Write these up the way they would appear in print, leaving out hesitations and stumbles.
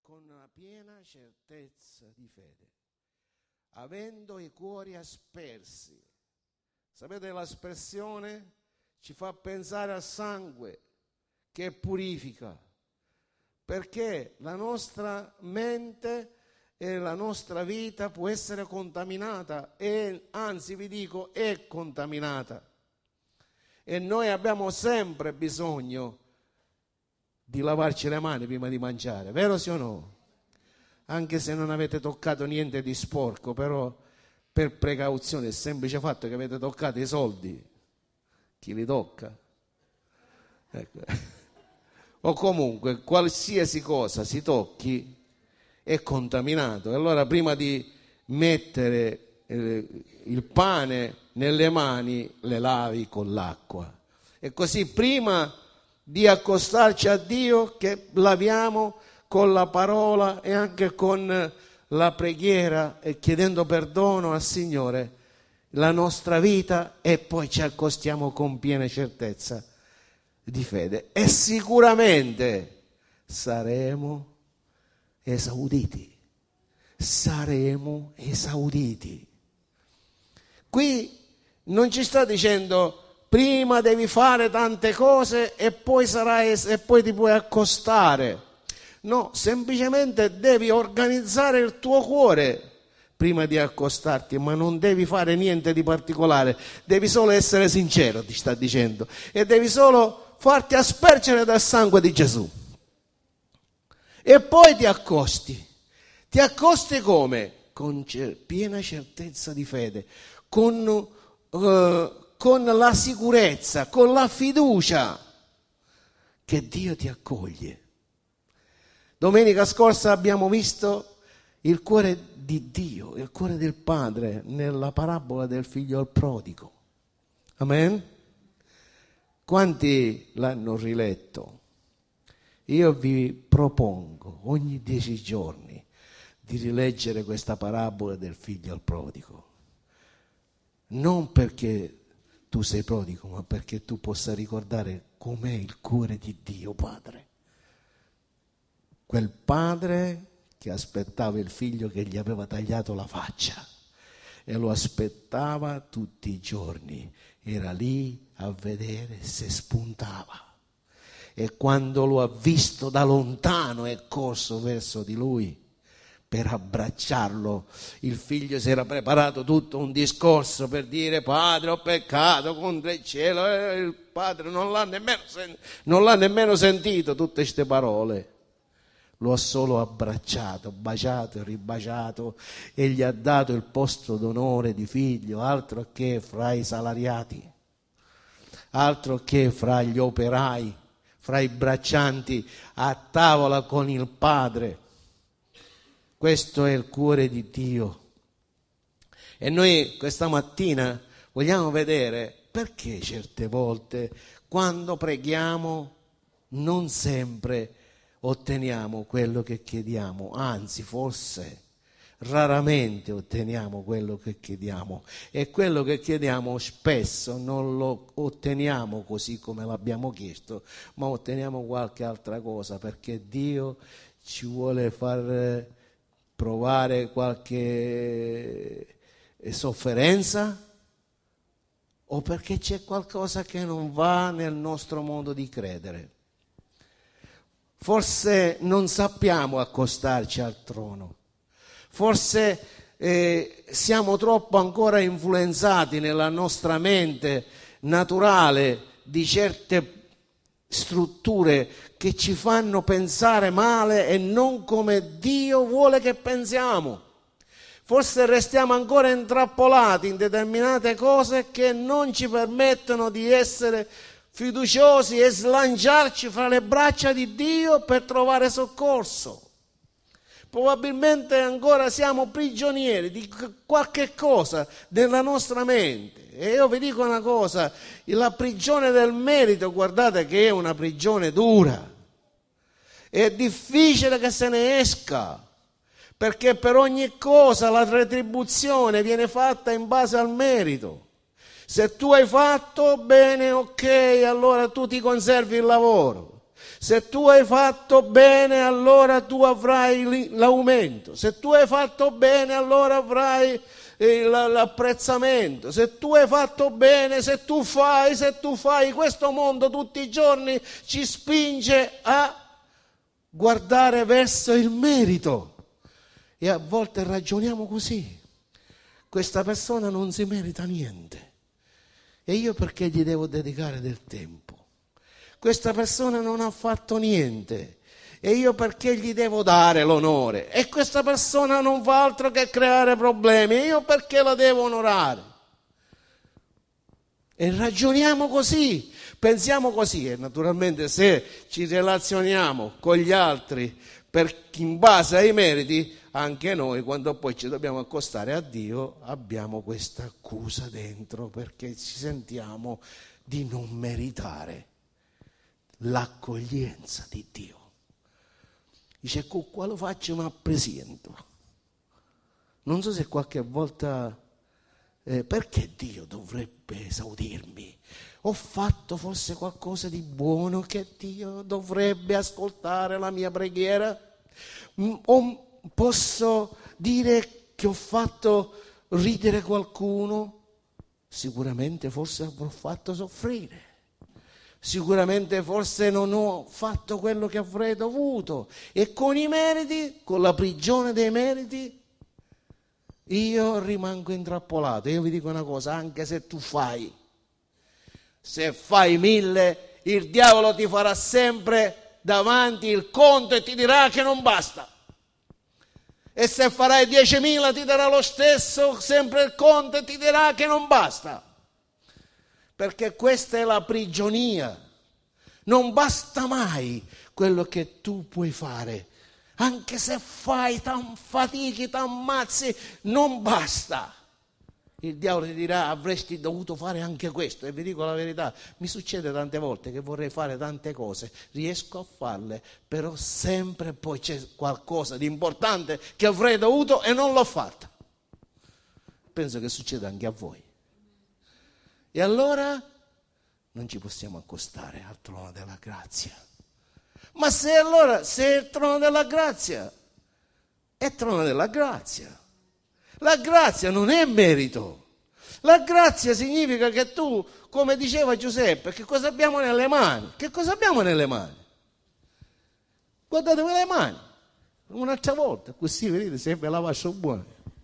con una piena certezza di fede, avendo i cuori aspersi. Sapete, l'aspersione ci fa pensare al sangue che purifica, perché la nostra mente e la nostra vita può essere contaminata, e anzi vi dico è contaminata, e noi abbiamo sempre bisogno di lavarci le mani prima di mangiare, vero sì o no? Anche se non avete toccato niente di sporco, però per precauzione, il semplice fatto che avete toccato i soldi, chi li tocca? Ecco. O comunque qualsiasi cosa si tocchi è contaminato, e allora prima di mettere il pane nelle mani le lavi con l'acqua, e così prima di accostarci a Dio che laviamo con la parola e anche con la preghiera e chiedendo perdono al Signore la nostra vita, e poi ci accostiamo con piena certezza di fede e sicuramente saremo esauditi. Saremo esauditi. Qui non ci sta dicendo prima devi fare tante cose e poi e poi ti puoi accostare. No, semplicemente devi organizzare il tuo cuore prima di accostarti, ma non devi fare niente di particolare, devi solo essere sincero, ti sta dicendo, e devi solo farti aspergere dal sangue di Gesù. E poi ti accosti. Ti accosti come? Con piena certezza di fede, con la sicurezza, con la fiducia che Dio ti accoglie. Domenica scorsa abbiamo visto il cuore di Dio, il cuore del Padre nella parabola del figlio al prodigo. Amen? Quanti l'hanno riletto? Io vi propongo ogni 10 giorni di rileggere questa parabola del figlio al prodigo. Non perché tu sei prodigo, ma perché tu possa ricordare com'è il cuore di Dio Padre. Quel padre che aspettava il figlio che gli aveva tagliato la faccia e lo aspettava tutti i giorni, era lì a vedere se spuntava, e quando lo ha visto da lontano è corso verso di lui per abbracciarlo. Il figlio si era preparato tutto un discorso per dire: padre, ho peccato contro il cielo, e il padre non l'ha nemmeno sentito tutte queste parole. Lo ha solo abbracciato, baciato e ribaciato, e gli ha dato il posto d'onore di figlio, altro che fra i salariati, altro che fra gli operai, fra i braccianti a tavola con il Padre. Questo è il cuore di Dio. E noi questa mattina vogliamo vedere perché certe volte quando preghiamo non sempre otteniamo quello che chiediamo, anzi forse raramente otteniamo quello che chiediamo, e quello che chiediamo spesso non lo otteniamo così come l'abbiamo chiesto, ma otteniamo qualche altra cosa, perché Dio ci vuole far provare qualche sofferenza, o perché c'è qualcosa che non va nel nostro modo di credere. Forse non sappiamo accostarci al trono, forse siamo troppo ancora influenzati nella nostra mente naturale di certe strutture che ci fanno pensare male e non come Dio vuole che pensiamo. Forse restiamo ancora intrappolati in determinate cose che non ci permettono di essere fiduciosi e slanciarci fra le braccia di Dio per trovare soccorso. Probabilmente ancora siamo prigionieri di qualche cosa della nostra mente. E io vi dico una cosa: la prigione del merito, guardate che è una prigione dura. È difficile che se ne esca, perché per ogni cosa la retribuzione viene fatta in base al merito. Se tu hai fatto bene, ok, allora tu ti conservi il lavoro. Se tu hai fatto bene, allora tu avrai l'aumento. Se tu hai fatto bene, allora avrai l'apprezzamento. Se tu hai fatto bene, se tu fai, questo mondo tutti i giorni ci spinge a guardare verso il merito. E a volte ragioniamo così. Questa persona non si merita niente. E io perché gli devo dedicare del tempo? Questa persona non ha fatto niente. E io perché gli devo dare l'onore? E questa persona non fa altro che creare problemi. E io perché la devo onorare? E ragioniamo così, pensiamo così. E naturalmente se ci relazioniamo con gli altri in base ai meriti, anche noi quando poi ci dobbiamo accostare a Dio abbiamo questa accusa dentro, perché ci sentiamo di non meritare l'accoglienza di Dio. Dice, con quale faccio mi appresento? Non so se qualche volta, perché Dio dovrebbe esaudirmi? Ho fatto forse qualcosa di buono che Dio dovrebbe ascoltare la mia preghiera? O posso dire che ho fatto ridere qualcuno? Sicuramente forse avrò fatto soffrire. Sicuramente forse non ho fatto quello che avrei dovuto. E con i meriti, con la prigione dei meriti, io rimango intrappolato. Io vi dico una cosa, anche se tu se fai 1000, il diavolo ti farà sempre davanti il conto e ti dirà che non basta. E se farai 10.000 ti darà lo stesso sempre il conto e ti dirà che non basta. Perché questa è la prigionia. Non basta mai quello che tu puoi fare. Anche se fai, fatichi, t'ammazzi, non basta. Il diavolo ti dirà, avresti dovuto fare anche questo. E vi dico la verità, mi succede tante volte che vorrei fare tante cose, riesco a farle, però sempre poi c'è qualcosa di importante che avrei dovuto e non l'ho fatta. Penso che succeda anche a voi. E allora non ci possiamo accostare al trono della grazia. Ma se il trono della grazia è trono della grazia, la grazia non è merito. La grazia significa che tu, come diceva Giuseppe, che cosa abbiamo nelle mani? Che cosa abbiamo nelle mani? Guardatevi le mani, un'altra volta, così vedete se ve la faccio buona.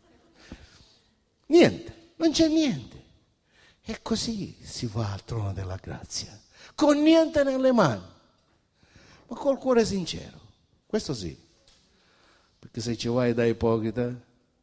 Niente, non c'è niente. E così si va al trono della grazia, con niente nelle mani, ma col cuore sincero. Questo sì, perché se ci vai da ipocrita,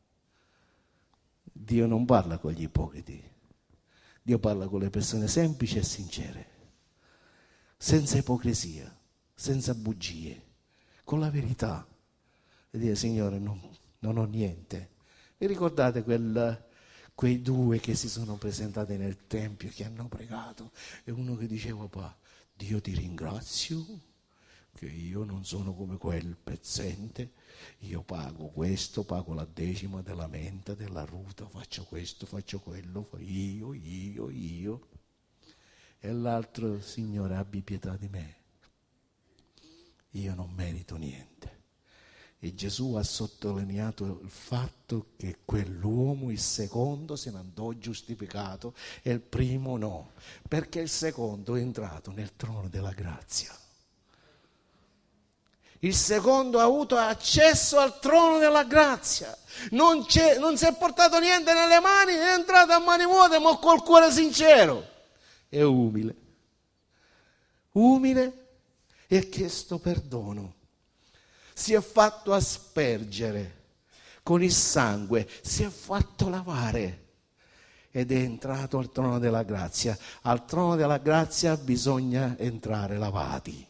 Dio non parla con gli ipocriti, Dio parla con le persone semplici e sincere, senza ipocrisia, senza bugie, con la verità. E dire, Signore, non ho niente. Vi ricordate quei due che si sono presentati nel Tempio, che hanno pregato, e uno che diceva, papà, Dio ti ringrazio che io non sono come quel pezzente, io pago questo, pago la decima della menta, della ruta, faccio questo, faccio quello, io. E l'altro, Signore, abbi pietà di me, io non merito niente. E Gesù ha sottolineato il fatto che quell'uomo, il secondo, se ne andò giustificato e il primo no, perché il secondo è entrato nel trono della grazia. Il secondo ha avuto accesso al trono della grazia. Non si è portato niente nelle mani, è entrato a mani vuote, ma col cuore sincero e umile. Umile e ha chiesto perdono. Si è fatto aspergere con il sangue, si è fatto lavare ed è entrato al trono della grazia. Al trono della grazia bisogna entrare lavati.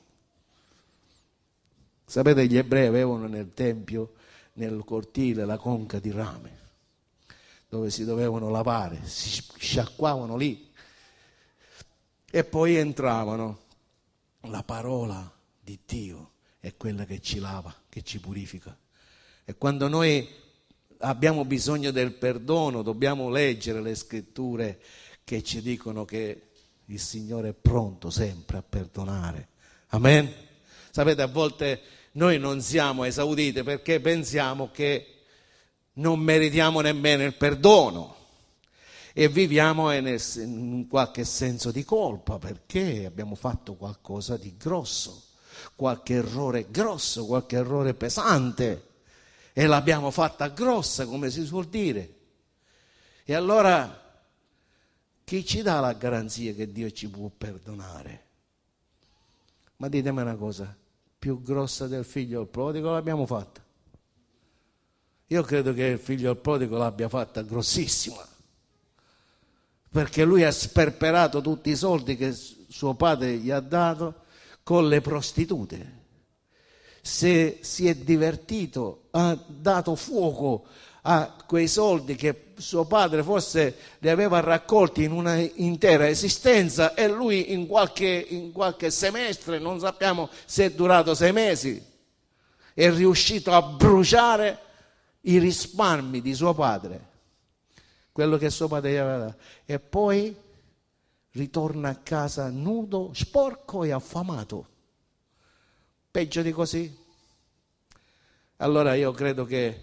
Sapete, gli ebrei avevano nel tempio, nel cortile, la conca di rame, dove si dovevano lavare, si sciacquavano lì e poi entravano. La parola di Dio è quella che ci lava, che ci purifica. E quando noi abbiamo bisogno del perdono, dobbiamo leggere le scritture che ci dicono che il Signore è pronto sempre a perdonare. Amen? Sapete, a volte noi non siamo esauditi perché pensiamo che non meritiamo nemmeno il perdono e viviamo in qualche senso di colpa perché abbiamo fatto qualcosa di grosso, qualche errore grosso, qualche errore pesante e l'abbiamo fatta grossa, come si suol dire. E allora chi ci dà la garanzia che Dio ci può perdonare? Ma ditemi una cosa, più grossa del figlio del prodigo l'abbiamo fatta? Io credo che il figlio del prodigo l'abbia fatta grossissima, perché lui ha sperperato tutti i soldi che suo padre gli ha dato con le prostitute. Se si è divertito, ha dato fuoco a quei soldi che suo padre forse li aveva raccolti in una intera esistenza e lui in qualche semestre, non sappiamo se è durato 6 mesi, è riuscito a bruciare i risparmi di suo padre, quello che suo padre gli aveva dato, e poi ritorna a casa nudo, sporco e affamato. Peggio di così? Allora io credo che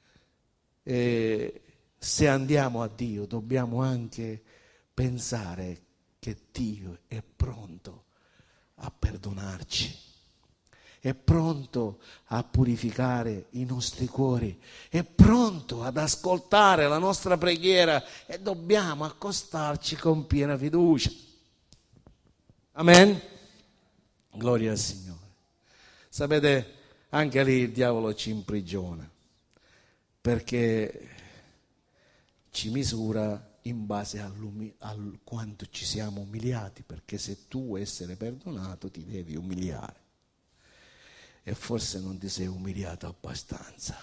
se andiamo a Dio dobbiamo anche pensare che Dio è pronto a perdonarci, è pronto a purificare i nostri cuori, è pronto ad ascoltare la nostra preghiera e dobbiamo accostarci con piena fiducia. Amen? Gloria al Signore. Sapete, anche lì il diavolo ci imprigiona, perché ci misura in base a quanto ci siamo umiliati, perché se tu vuoi essere perdonato ti devi umiliare. E forse non ti sei umiliato abbastanza.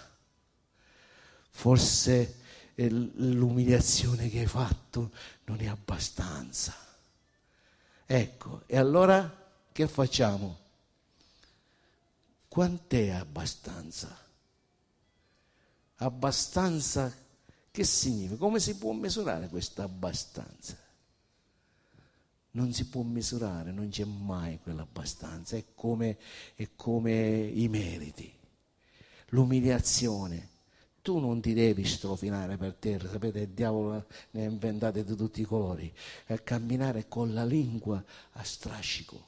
Forse l'umiliazione che hai fatto non è abbastanza. Ecco, e allora che facciamo? Quant'è abbastanza? Abbastanza che significa? Come si può misurare questa abbastanza? Non si può misurare, non c'è mai quell'abbastanza, è come i meriti. L'umiliazione, tu non ti devi strofinare per terra, sapete il diavolo ne ha inventate di tutti i colori, a camminare con la lingua a strascico.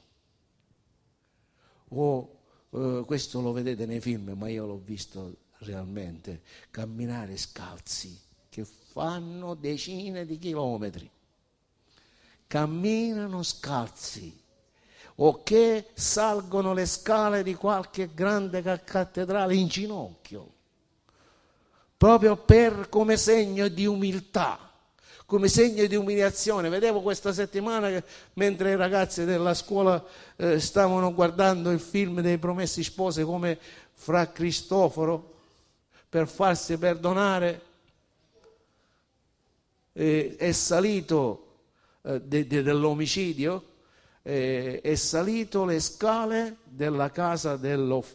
Questo lo vedete nei film, ma io l'ho visto realmente, camminare scalzi, che fanno decine di chilometri. Camminano scalzi o che salgono le scale di qualche grande cattedrale in ginocchio, proprio come segno di umiltà, come segno di umiliazione. Vedevo questa settimana che mentre i ragazzi della scuola stavano guardando il film dei Promessi Sposi, come Fra Cristoforo, per farsi perdonare, è salito dell'omicidio, è salito le scale della casa di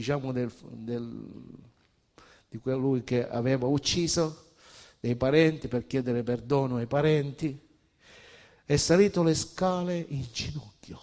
colui che aveva ucciso, dei parenti, per chiedere perdono ai parenti, è salito le scale in ginocchio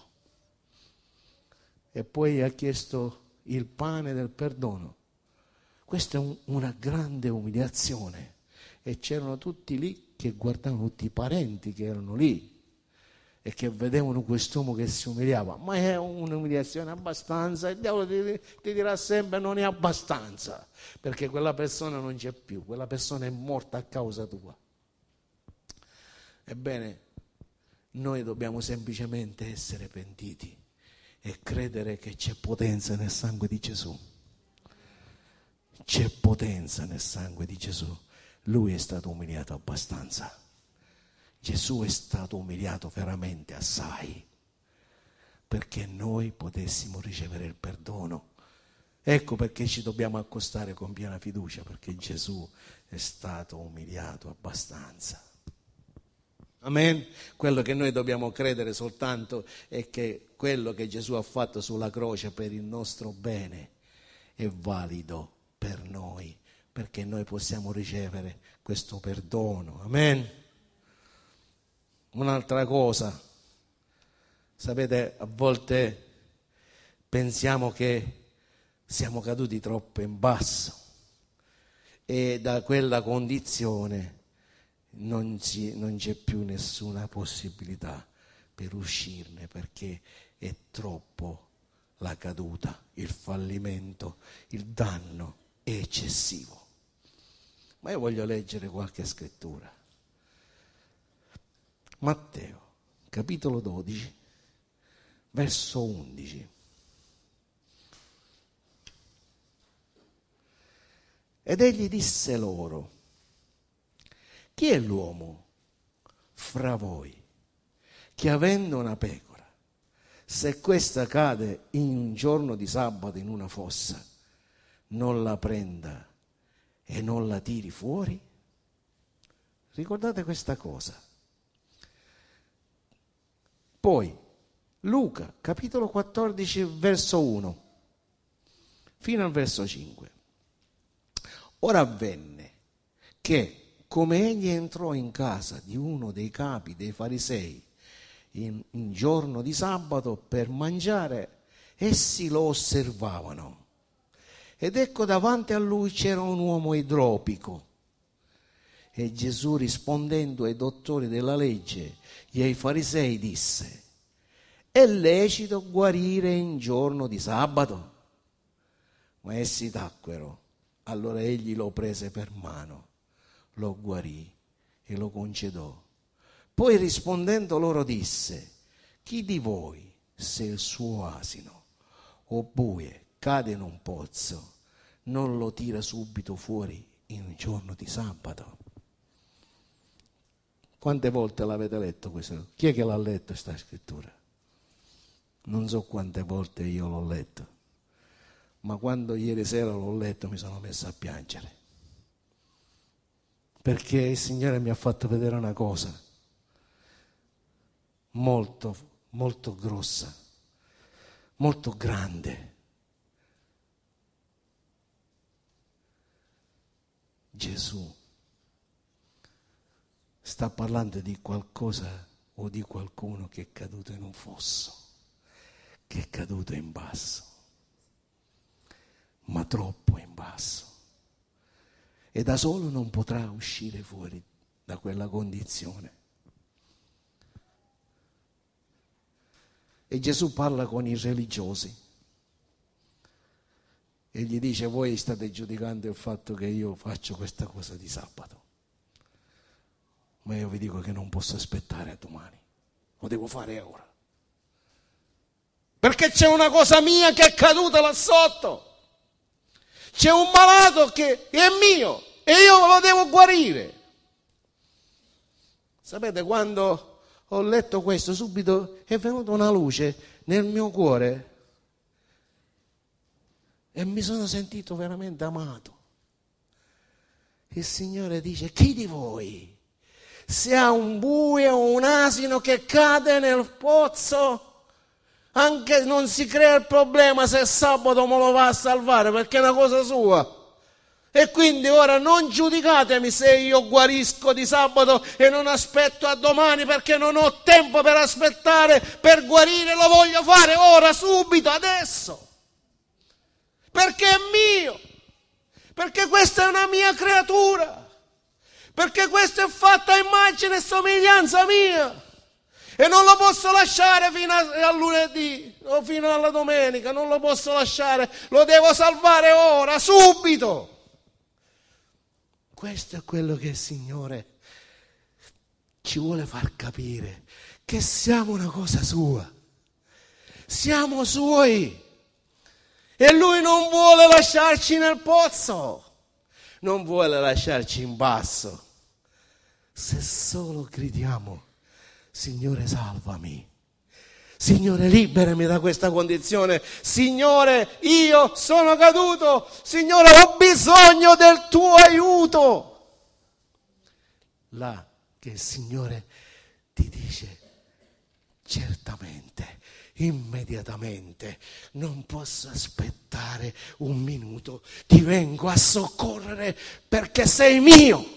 e poi ha chiesto il pane del perdono. Questa è una grande umiliazione e c'erano tutti lì che guardavano, tutti i parenti che erano lì e che vedevano quest'uomo che si umiliava. Ma è un'umiliazione abbastanza? Il diavolo ti dirà sempre non è abbastanza, perché quella persona non c'è più, quella persona è morta a causa tua. Ebbene, noi dobbiamo semplicemente essere pentiti e credere che c'è potenza nel sangue di Gesù. C'è potenza nel sangue di Gesù. Lui è stato umiliato abbastanza. Gesù è stato umiliato veramente assai perché noi potessimo ricevere il perdono. Ecco perché ci dobbiamo accostare con piena fiducia, perché Gesù è stato umiliato abbastanza. Amen? Quello che noi dobbiamo credere soltanto è che quello che Gesù ha fatto sulla croce per il nostro bene è valido per noi, perché noi possiamo ricevere questo perdono. Amen? Un'altra cosa, sapete, a volte pensiamo che siamo caduti troppo in basso e da quella condizione non c'è più nessuna possibilità per uscirne, perché è troppo la caduta, il fallimento, il danno è eccessivo. Ma io voglio leggere qualche scrittura. Matteo, capitolo 12, verso 11. Ed egli disse loro: chi è l'uomo fra voi che, avendo una pecora, se questa cade in un giorno di sabato in una fossa, non la prenda e non la tiri fuori? Ricordate questa cosa. Poi Luca, capitolo 14, verso 1 fino al verso 5. Ora avvenne che, come egli entrò in casa di uno dei capi dei farisei in giorno di sabato per mangiare, essi lo osservavano. Ed ecco, davanti a lui c'era un uomo idropico. E Gesù, rispondendo ai dottori della legge e ai farisei, disse: è lecito guarire in giorno di sabato? Ma essi tacquero. Allora egli lo prese per mano, lo guarì e lo concedò. Poi rispondendo loro disse: chi di voi, se il suo asino o bue cade in un pozzo, non lo tira subito fuori in un giorno di sabato? Quante volte l'avete letto questo? Chi è che l'ha letto questa scrittura? Non so quante volte io l'ho letto, ma quando ieri sera l'ho letto mi sono messo a piangere, perché il Signore mi ha fatto vedere una cosa molto, molto grossa, molto grande. Gesù sta parlando di qualcosa o di qualcuno che è caduto in un fosso, che è caduto in basso, ma troppo in basso, e da solo non potrà uscire fuori da quella condizione. E Gesù parla con i religiosi e gli dice: voi state giudicando il fatto che io faccio questa cosa di sabato, ma io vi dico che non posso aspettare a domani, lo devo fare ora, perché c'è una cosa mia che è caduta là sotto, c'è un malato che è mio e io lo devo guarire. Sapete, quando ho letto questo, subito è venuta una luce nel mio cuore e mi sono sentito veramente amato. Il Signore dice: chi di voi, se ha un bue o un asino che cade nel pozzo, anche non si crea il problema se sabato me lo va a salvare, perché è una cosa sua. E quindi ora non giudicatemi se io guarisco di sabato e non aspetto a domani, perché non ho tempo per aspettare per guarire, lo voglio fare ora, subito, adesso. Perché è mio, perché questa è una mia creatura, perché questo è fatto a immagine e somiglianza mia. E non lo posso lasciare fino a lunedì o fino alla domenica, non lo posso lasciare, lo devo salvare ora, subito. Questo è quello che il Signore ci vuole far capire, che siamo una cosa sua, siamo suoi e Lui non vuole lasciarci nel pozzo, non vuole lasciarci in basso, se solo gridiamo: Signore, salvami, Signore, liberami da questa condizione, Signore, io sono caduto, Signore, ho bisogno del tuo aiuto. Là che il Signore ti dice: certamente, immediatamente, non posso aspettare un minuto, ti vengo a soccorrere perché sei mio.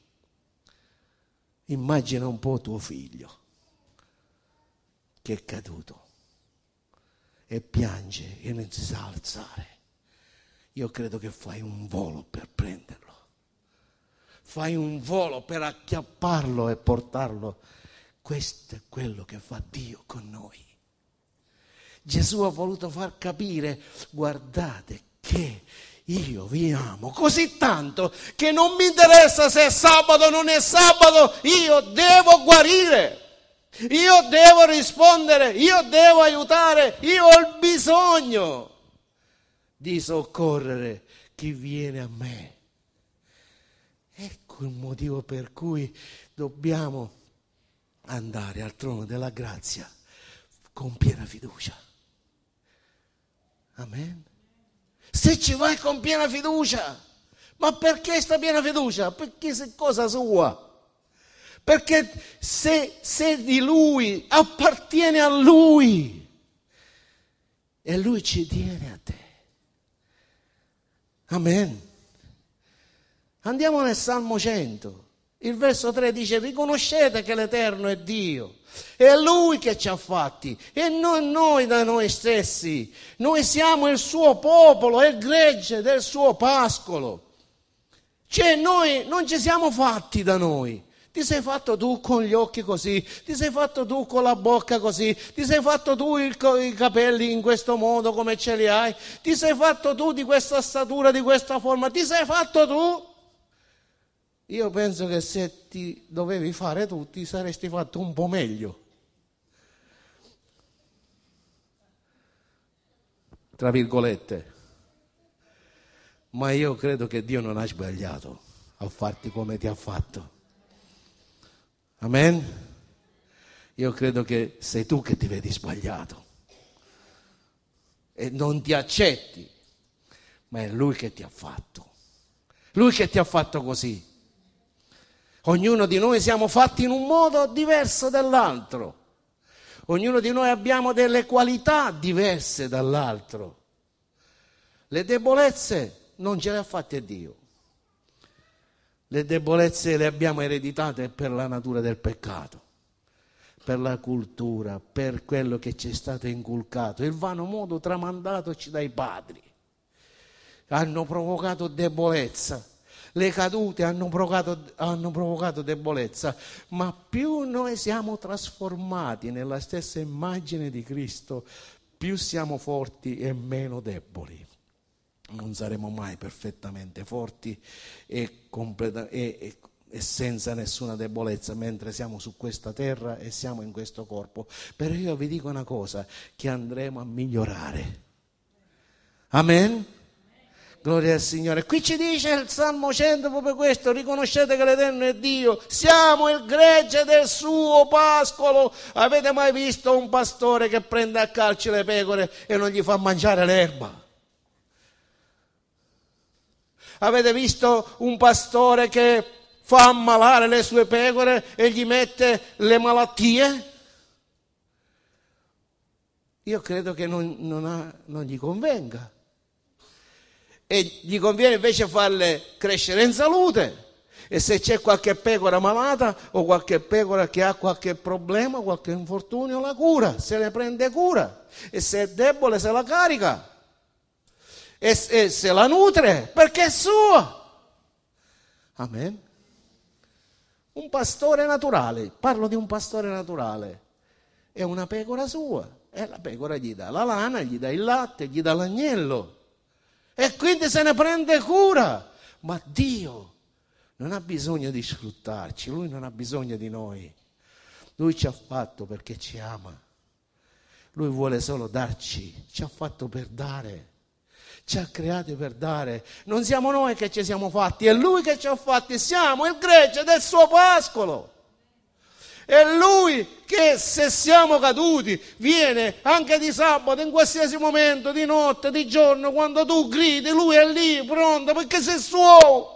Immagina un po' tuo figlio che è caduto e piange e non si sa alzare, io credo che fai un volo per prenderlo. Fai un volo per acchiapparlo e portarlo. Questo è quello che fa Dio con noi. Gesù ha voluto far capire: guardate che io vi amo così tanto che non mi interessa se è sabato o non è sabato, io devo guarire, io devo rispondere, io devo aiutare, io ho il bisogno di soccorrere chi viene a me. Ecco il motivo per cui dobbiamo andare al trono della grazia con piena fiducia. Amen. Se ci vai con piena fiducia, ma perché sta piena fiducia? Perché è cosa sua. Perché se di Lui, appartiene a Lui e Lui ci tiene a te. Amen. Andiamo nel Salmo 100. Il verso 3 dice: riconoscete che l'Eterno è Dio, è Lui che ci ha fatti e non noi da noi stessi. Noi siamo il suo popolo, il gregge del suo pascolo. Cioè noi non ci siamo fatti da noi. Ti sei fatto tu con gli occhi così, ti sei fatto tu con la bocca così, ti sei fatto tu i capelli in questo modo come ce li hai, ti sei fatto tu di questa statura, di questa forma, ti sei fatto tu. Io penso che se ti dovevi fare tu, ti saresti fatto un po' meglio. Tra virgolette. Ma io credo che Dio non ha sbagliato a farti come ti ha fatto. Amen? Io credo che sei tu che ti vedi sbagliato. E non ti accetti. Ma è Lui che ti ha fatto. Lui che ti ha fatto così. Ognuno di noi siamo fatti in un modo diverso dall'altro. Ognuno di noi abbiamo delle qualità diverse dall'altro. Le debolezze non ce le ha fatte Dio. Le debolezze le abbiamo ereditate per la natura del peccato, per la cultura, per quello che ci è stato inculcato, il vano modo tramandatoci dai padri. Hanno provocato debolezza. Le cadute hanno provocato debolezza, ma più noi siamo trasformati nella stessa immagine di Cristo, più siamo forti e meno deboli. Non saremo mai perfettamente forti e senza nessuna debolezza mentre siamo su questa terra e siamo in questo corpo. Però io vi dico una cosa, che andremo a migliorare. Amen? Gloria al Signore. Qui ci dice il Salmo 100 proprio questo: riconoscete che l'Eterno è Dio, siamo il gregge del suo pascolo. Avete mai visto un pastore che prende a calci le pecore e non gli fa mangiare l'erba? Avete visto un pastore che fa ammalare le sue pecore e gli mette le malattie? Io credo che non gli convenga. E gli conviene invece farle crescere in salute. E se c'è qualche pecora malata o qualche pecora che ha qualche problema, qualche infortunio, la cura, se ne prende cura. E se è debole se la carica. E se la nutre, perché è sua. Amen. Un pastore naturale, parlo di un pastore naturale, è una pecora sua. E la pecora gli dà la lana, gli dà il latte, gli dà l'agnello. E quindi se ne prende cura. Ma Dio non ha bisogno di sfruttarci, Lui non ha bisogno di noi. Lui ci ha fatto perché ci ama. Lui vuole solo darci, ci ha fatto per dare. Ci ha creati per dare. Non siamo noi che ci siamo fatti, è Lui che ci ha fatti, siamo il gregge del suo pascolo. È Lui che, se siamo caduti, viene anche di sabato, in qualsiasi momento, di notte, di giorno, quando tu gridi, Lui è lì, pronto, perché sei suo.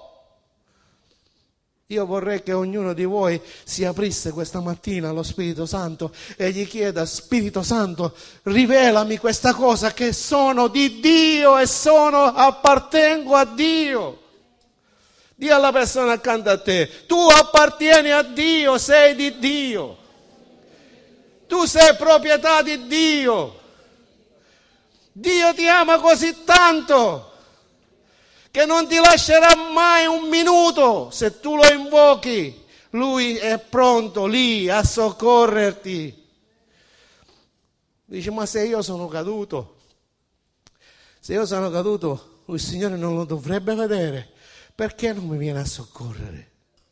Io vorrei che ognuno di voi si aprisse questa mattina allo Spirito Santo e gli chieda: Spirito Santo, rivelami questa cosa, che sono di Dio e appartengo a Dio. Dì alla persona accanto a te: tu appartieni a Dio, sei di Dio. Tu sei proprietà di Dio. Dio ti ama così tanto che non ti lascerà mai un minuto. Se tu lo invochi, Lui è pronto lì a soccorrerti. Dici, ma se io sono caduto, il Signore non lo dovrebbe vedere, perché non mi viene a soccorrere?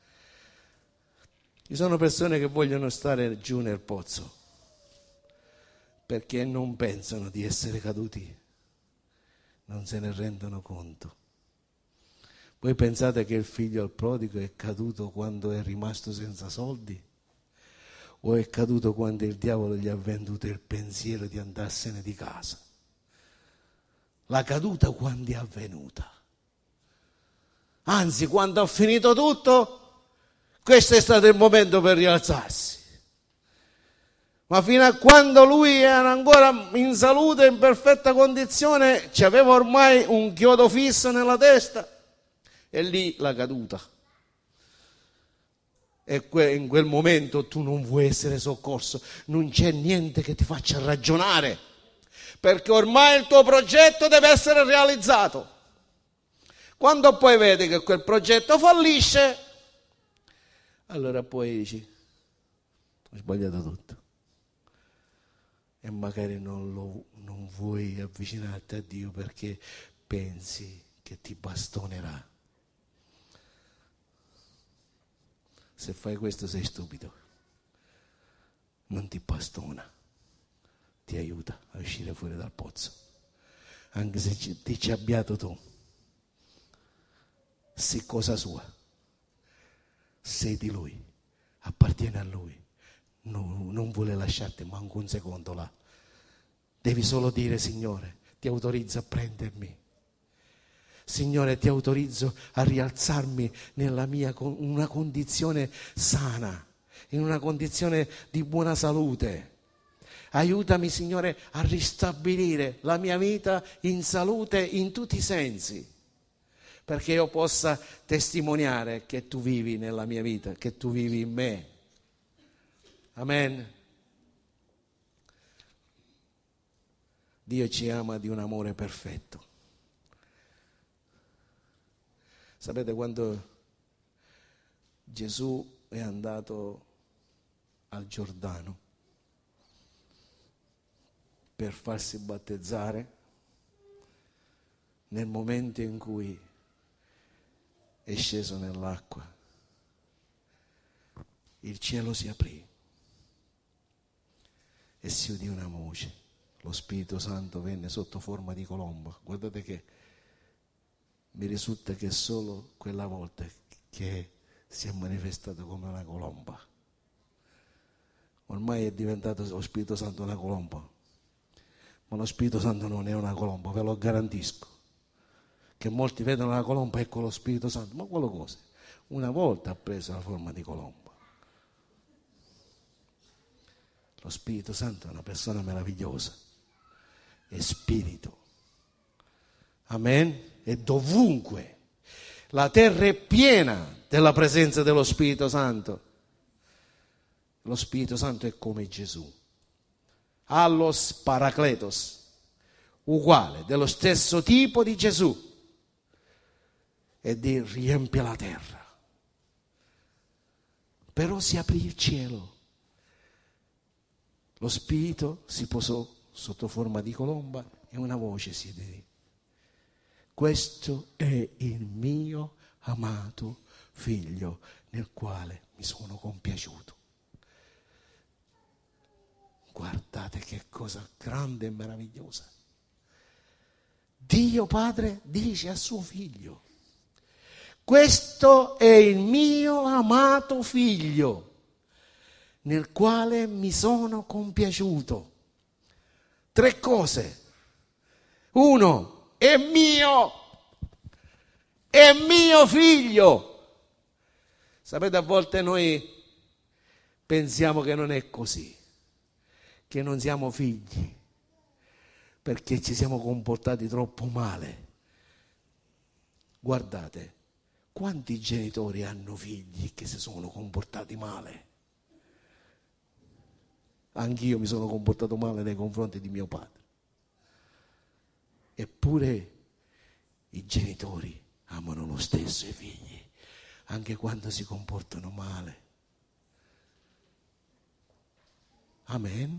Ci sono persone che vogliono stare giù nel pozzo perché non pensano di essere caduti, non se ne rendono conto. Voi pensate che il figlio al prodigo è caduto quando è rimasto senza soldi? O è caduto quando il diavolo gli ha venduto il pensiero di andarsene di casa? La caduta quando è avvenuta? Anzi, quando ha finito tutto, questo è stato il momento per rialzarsi. Ma fino a quando lui era ancora in salute, in perfetta condizione, aveva ormai un chiodo fisso nella testa, e lì la caduta. E in quel momento tu non vuoi essere soccorso, non c'è niente che ti faccia ragionare, perché ormai il tuo progetto deve essere realizzato. Quando poi vedi che quel progetto fallisce, allora poi dici, ho sbagliato tutto. E magari non vuoi avvicinarti a Dio perché pensi che ti bastonerà. Se fai questo sei stupido. Non ti bastona, ti aiuta a uscire fuori dal pozzo. Anche se ti ci abbiato tu, sei cosa sua, sei di Lui, appartiene a Lui. Non vuole lasciarti manco un secondo là. Devi solo dire, Signore, ti autorizzo a prendermi. Signore, ti autorizzo a rialzarmi nella una condizione sana, in una condizione di buona salute. Aiutami, Signore, a ristabilire la mia vita in salute in tutti i sensi, perché io possa testimoniare che tu vivi nella mia vita, che tu vivi in me. Amen. Dio ci ama di un amore perfetto. Sapete, quando Gesù è andato al Giordano per farsi battezzare, nel momento in cui è sceso nell'acqua, il cielo si aprì e si udì una voce. Lo Spirito Santo venne sotto forma di colomba. Guardate che mi risulta che solo quella volta che si è manifestato come una colomba. Ormai è diventato lo Spirito Santo una colomba, ma lo Spirito Santo non è una colomba, ve lo garantisco. Che molti vedono la colomba, ecco lo Spirito Santo, ma quello cosa? Una volta ha preso la forma di colomba. Lo Spirito Santo è una persona meravigliosa, è spirito. Amen? È dovunque. La terra è piena della presenza dello Spirito Santo. Lo Spirito Santo è come Gesù. Allos Paracletos, uguale, dello stesso tipo di Gesù. E riempie la terra. Però si aprì il cielo. Lo Spirito si posò sotto forma di colomba e una voce si udì. Questo è il mio amato figlio nel quale mi sono compiaciuto. Guardate che cosa grande e meravigliosa. Dio Padre dice a suo figlio: questo è il mio amato figlio nel quale mi sono compiaciuto. 3 cose. 1, è mio figlio. Sapete, a volte noi pensiamo che non è così, che non siamo figli, perché ci siamo comportati troppo male. Guardate, quanti genitori hanno figli che si sono comportati male? Anch'io mi sono comportato male nei confronti di mio padre. Eppure i genitori amano lo stesso i figli, anche quando si comportano male. Amen?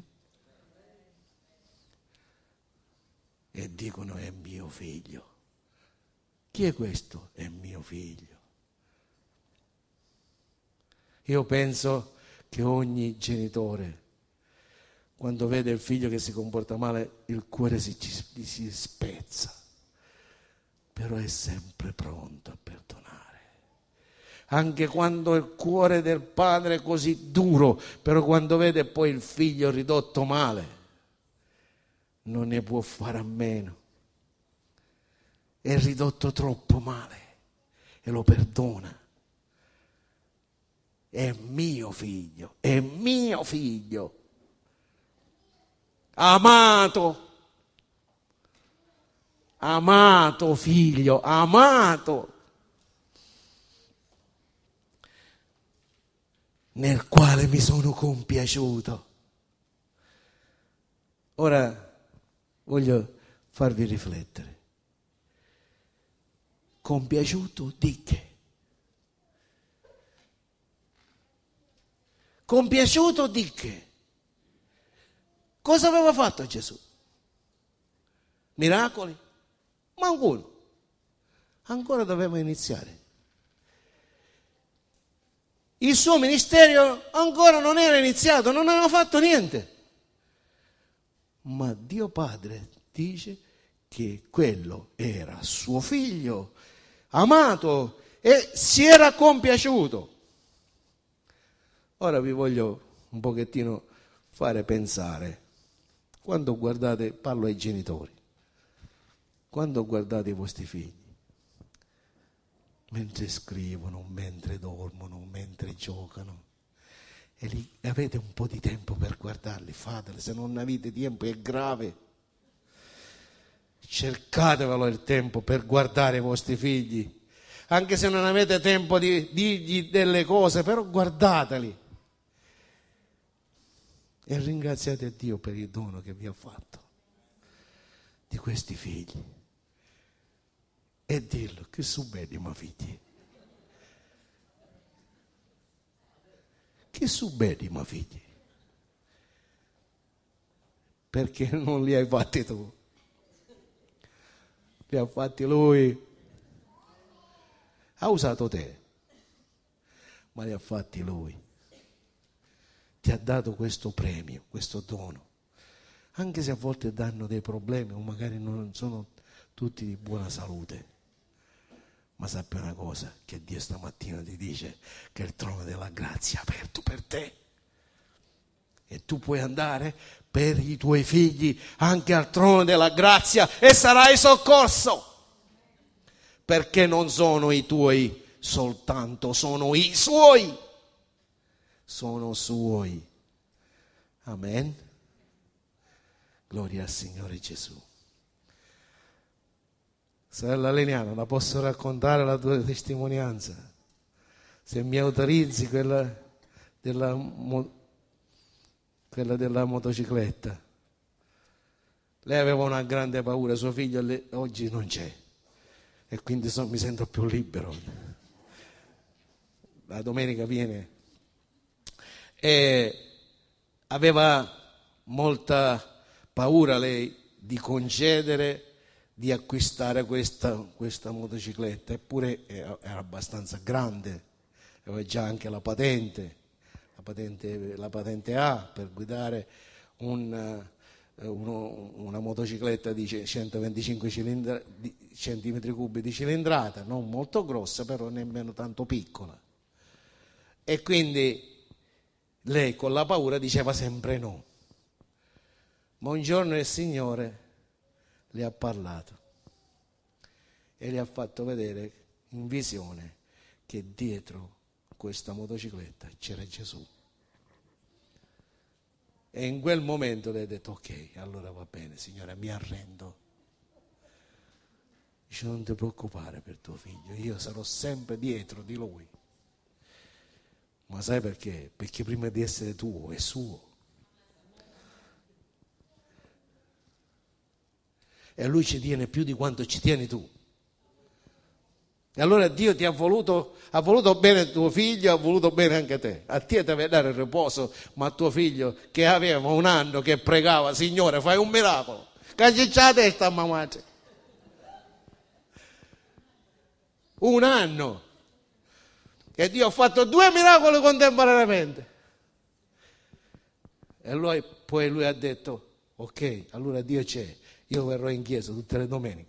E dicono: è mio figlio. Chi è questo? È mio figlio. Io penso che ogni genitore, quando vede il figlio che si comporta male, il cuore si spezza, però è sempre pronto a perdonare. Anche quando il cuore del padre è così duro, però quando vede poi il figlio ridotto male, non ne può fare a meno. È ridotto troppo male e lo perdona. È mio figlio, è mio figlio. Amato, amato figlio, amato, nel quale mi sono compiaciuto. Ora voglio farvi riflettere. Compiaciuto di che? Compiaciuto di che? Cosa aveva fatto Gesù? Miracoli? Ma uno. Ancora doveva iniziare. Il suo ministero ancora non era iniziato, non aveva fatto niente. Ma Dio Padre dice che quello era suo figlio amato e si era compiaciuto. Ora vi voglio un pochettino fare pensare. Quando guardate, parlo ai genitori, quando guardate i vostri figli, mentre scrivono, mentre dormono, mentre giocano, e avete un po' di tempo per guardarli, fateli. Se non avete tempo è grave. Cercatevelo il tempo per guardare i vostri figli, anche se non avete tempo di dirgli delle cose, però guardateli e ringraziate Dio per il dono che vi ha fatto di questi figli e dirlo che su bene ma figli, che su bene ma figli, perché non li hai fatti tu, li ha fatti lui. Ha usato te, ma li ha fatti lui. Ti ha dato questo premio, questo dono. Anche se a volte danno dei problemi o magari non sono tutti di buona salute. Ma sappi una cosa, che Dio stamattina ti dice che il trono della grazia è aperto per te. E tu puoi andare per i tuoi figli anche al trono della grazia e sarai soccorso. Perché non sono i tuoi soltanto, sono i suoi. Sono suoi. Amen. Gloria al Signore Gesù. Sorella Leniana, la posso raccontare la tua testimonianza? Se mi autorizzi quella della motocicletta. Lei aveva una grande paura, suo figlio oggi non c'è. E quindi mi sento più libero. La domenica viene e aveva molta paura lei di concedere, di acquistare questa motocicletta, eppure era abbastanza grande, aveva già anche la patente A per guidare una motocicletta di 125 centimetri cubi di cilindrata, non molto grossa, però nemmeno tanto piccola. E quindi lei con la paura diceva sempre no. Ma un giorno il Signore le ha parlato e le ha fatto vedere in visione che dietro questa motocicletta c'era Gesù. E in quel momento lei ha detto: ok, allora va bene, Signore, mi arrendo. Dice: non ti preoccupare per tuo figlio, io sarò sempre dietro di lui. Ma sai perché? Perché prima di essere tuo è suo. e Lui ci tiene più di quanto ci tieni tu. E allora Dio ti ha voluto bene tuo figlio, ha voluto bene anche te. A te deve dare il riposo, ma a tuo figlio che aveva 1 anno che pregava, Signore fai un miracolo, caciccia la testa a mamma. 1 anno. E Dio ha fatto 2 miracoli contemporaneamente. E poi lui ha detto, ok, allora Dio c'è, io verrò in chiesa tutte le domeniche.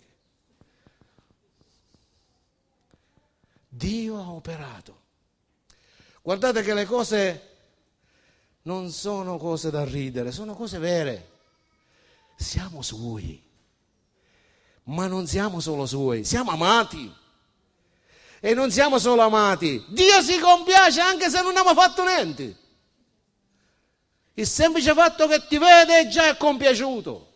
Dio ha operato. Guardate che le cose non sono cose da ridere, sono cose vere. Siamo suoi, ma non siamo solo suoi, siamo amati. E non siamo solo amati, Dio si compiace anche se non abbiamo fatto niente. Il semplice fatto che ti vede già è compiaciuto.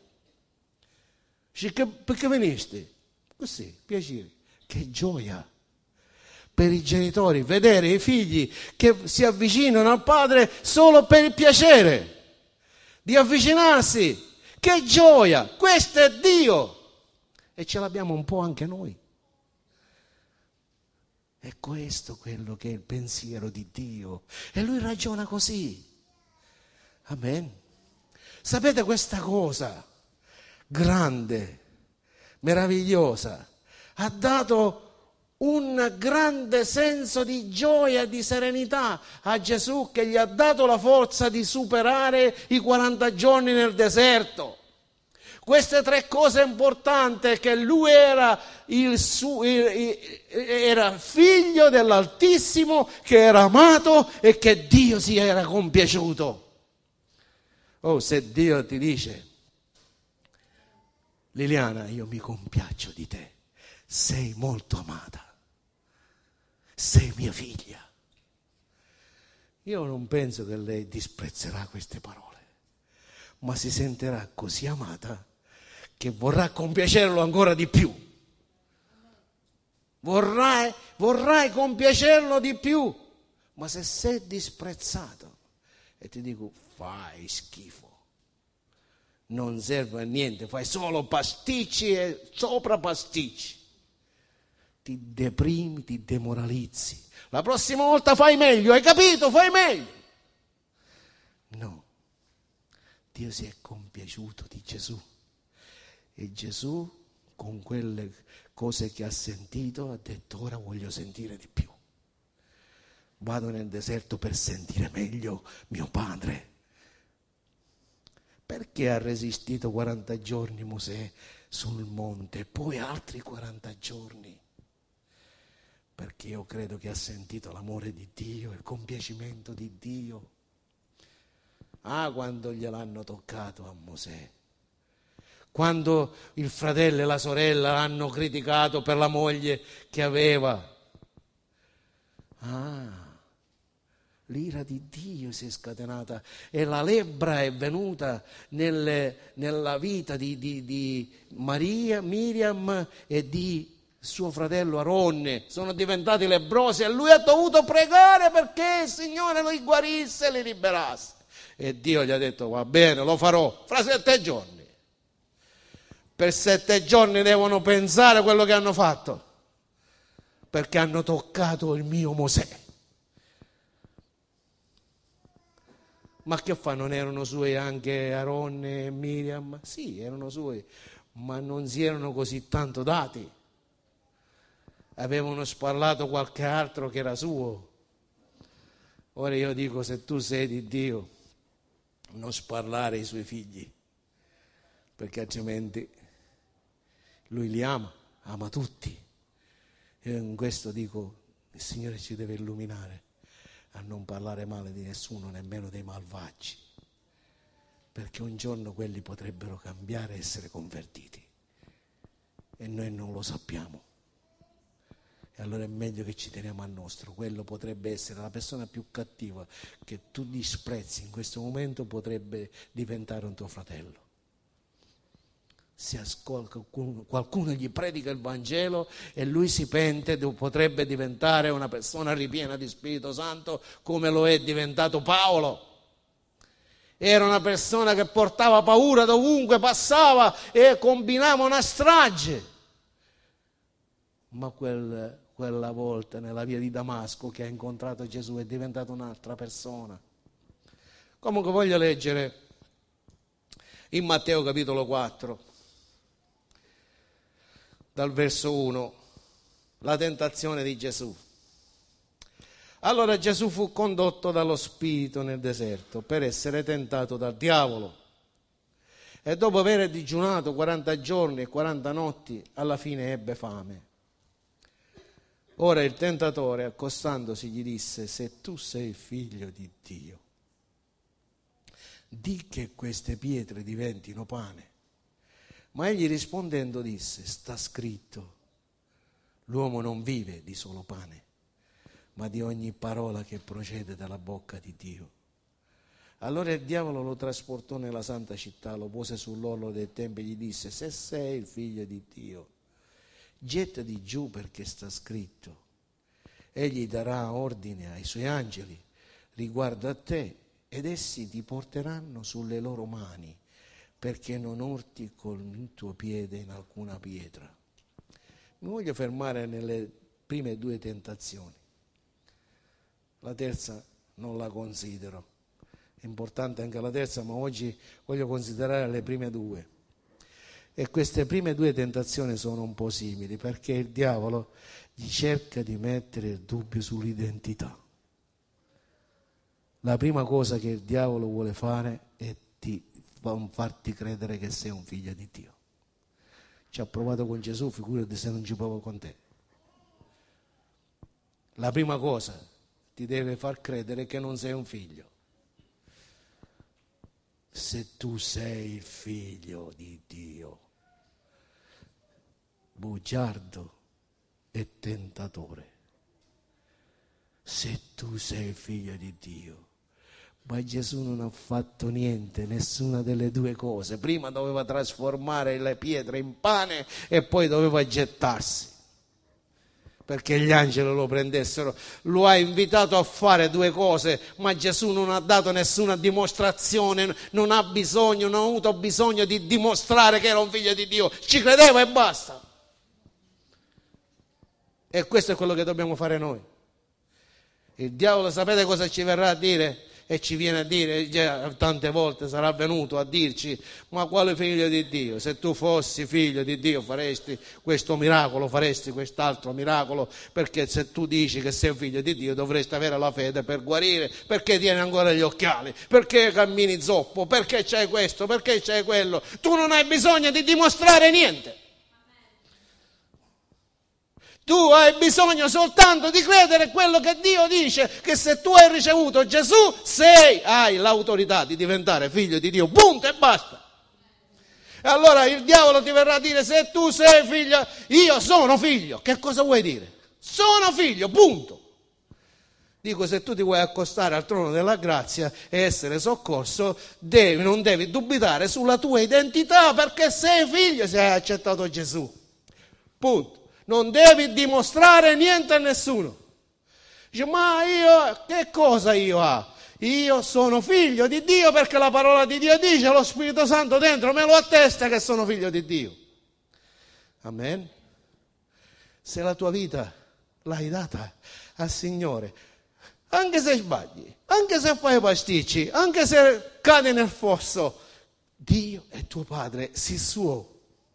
Perché veniste? Così, piacere. Che gioia per i genitori vedere i figli che si avvicinano al padre solo per il piacere di avvicinarsi. Che gioia! Questo è Dio. E ce l'abbiamo un po' anche noi. È questo quello che è il pensiero di Dio. E Lui ragiona così. Amen. Sapete questa cosa grande, meravigliosa, ha dato un grande senso di gioia e di serenità a Gesù, che gli ha dato la forza di superare i 40 giorni nel deserto. Queste 3 cose importanti, che lui era era figlio dell'Altissimo, che era amato e che Dio si era compiaciuto. Oh, se Dio ti dice, Liliana, io mi compiaccio di te, sei molto amata, sei mia figlia. Io non penso che lei disprezzerà queste parole, ma si sentirà così amata che vorrà compiacerlo ancora di più. Vorrai compiacerlo di più. Ma se sei disprezzato e ti dico fai schifo, non serve a niente, fai solo pasticci e sopra pasticci, ti deprimi, ti demoralizzi. La prossima volta fai meglio, hai capito? Fai meglio. No, Dio si è compiaciuto di Gesù. E Gesù, con quelle cose che ha sentito, ha detto ora voglio sentire di più. Vado nel deserto per sentire meglio mio padre. Perché ha resistito 40 giorni Mosè sul monte e poi altri 40 giorni? Perché io credo che ha sentito l'amore di Dio, il compiacimento di Dio. Quando gliel'hanno toccato a Mosè. Quando il fratello e la sorella l'hanno criticato per la moglie che aveva. L'ira di Dio si è scatenata e la lebbra è venuta nella vita di Maria, Miriam e di suo fratello Aronne. Sono diventati lebbrosi e lui ha dovuto pregare perché il Signore li guarisse e li liberasse. E Dio gli ha detto va bene, lo farò fra 7 giorni. Per 7 giorni devono pensare a quello che hanno fatto, perché hanno toccato il mio Mosè. Ma che fa? Non erano suoi anche Aronne e Miriam? Sì, erano suoi, ma non si erano così tanto dati. Avevano sparlato qualche altro che era suo. Ora io dico, se tu sei di Dio, non sparlare i suoi figli, perché altrimenti Lui li ama tutti. Io in questo dico, il Signore ci deve illuminare a non parlare male di nessuno, nemmeno dei malvagi, perché un giorno quelli potrebbero cambiare e essere convertiti e noi non lo sappiamo. E allora è meglio che ci teniamo al nostro. Quello potrebbe essere la persona più cattiva che tu disprezzi in questo momento, potrebbe diventare un tuo fratello. Se qualcuno gli predica il Vangelo e lui si pente, potrebbe diventare una persona ripiena di Spirito Santo come lo è diventato Paolo. Era una persona che portava paura dovunque passava e combinava una strage. Ma quella volta nella via di Damasco che ha incontrato Gesù è diventato un'altra persona. Comunque voglio leggere in Matteo capitolo 4, dal verso 1, la tentazione di Gesù. Allora Gesù fu condotto dallo Spirito nel deserto per essere tentato dal diavolo. E dopo aver digiunato 40 giorni e 40 notti, alla fine ebbe fame. Ora il tentatore, accostandosi, gli disse: se tu sei figlio di Dio, di che queste pietre diventino pane. Ma egli rispondendo disse: sta scritto, l'uomo non vive di solo pane, ma di ogni parola che procede dalla bocca di Dio. Allora il diavolo lo trasportò nella santa città, lo pose sull'orlo del tempio e gli disse: se sei il figlio di Dio, gettati giù, perché sta scritto, egli darà ordine ai suoi angeli riguardo a te, ed essi ti porteranno sulle loro mani, perché non urti col tuo piede in alcuna pietra. Mi voglio fermare nelle prime due tentazioni. La terza non la considero. È importante anche la terza, ma oggi voglio considerare le prime due. E queste prime due tentazioni sono un po' simili, perché il diavolo gli cerca di mettere il dubbio sull'identità. La prima cosa che il diavolo vuole fare è farti credere che sei un figlio di Dio. Ci ha provato con Gesù, figurati se non ci prova con te. La prima cosa ti deve far credere che non sei un figlio. Se tu sei il figlio di Dio, bugiardo e tentatore. Se tu sei il figlio di Dio. Ma Gesù non ha fatto niente, nessuna delle due cose. Prima doveva trasformare le pietre in pane e poi doveva gettarsi perché gli angeli lo prendessero. Lo ha invitato a fare due cose, ma Gesù non ha dato nessuna dimostrazione, non ha avuto bisogno di dimostrare che era un figlio di Dio. Ci credeva e basta. E questo è quello che dobbiamo fare noi. Il diavolo, sapete cosa ci verrà a dire? E ci viene a dire, già tante volte sarà venuto a dirci: ma quale figlio di Dio? Se tu fossi figlio di Dio faresti questo miracolo, faresti quest'altro miracolo, perché se tu dici che sei un figlio di Dio dovresti avere la fede per guarire. Perché tieni ancora gli occhiali? Perché cammini zoppo? Perché c'hai questo? Perché c'hai quello? Tu non hai bisogno di dimostrare niente. Tu hai bisogno soltanto di credere quello che Dio dice, che se tu hai ricevuto Gesù, hai l'autorità di diventare figlio di Dio, punto e basta. E allora il diavolo ti verrà a dire: se tu sei figlio, io sono figlio. Che cosa vuoi dire? Sono figlio, punto. Dico, se tu ti vuoi accostare al trono della grazia e essere soccorso, non devi dubitare sulla tua identità, perché sei figlio se hai accettato Gesù, punto. Non devi dimostrare niente a nessuno. Dice: ma io, che cosa io ho? Io sono figlio di Dio perché la parola di Dio dice, lo Spirito Santo dentro me lo attesta che sono figlio di Dio. Amen. Se la tua vita l'hai data al Signore, anche se sbagli, anche se fai pasticci, anche se cadi nel fosso, Dio è tuo Padre, sii suo.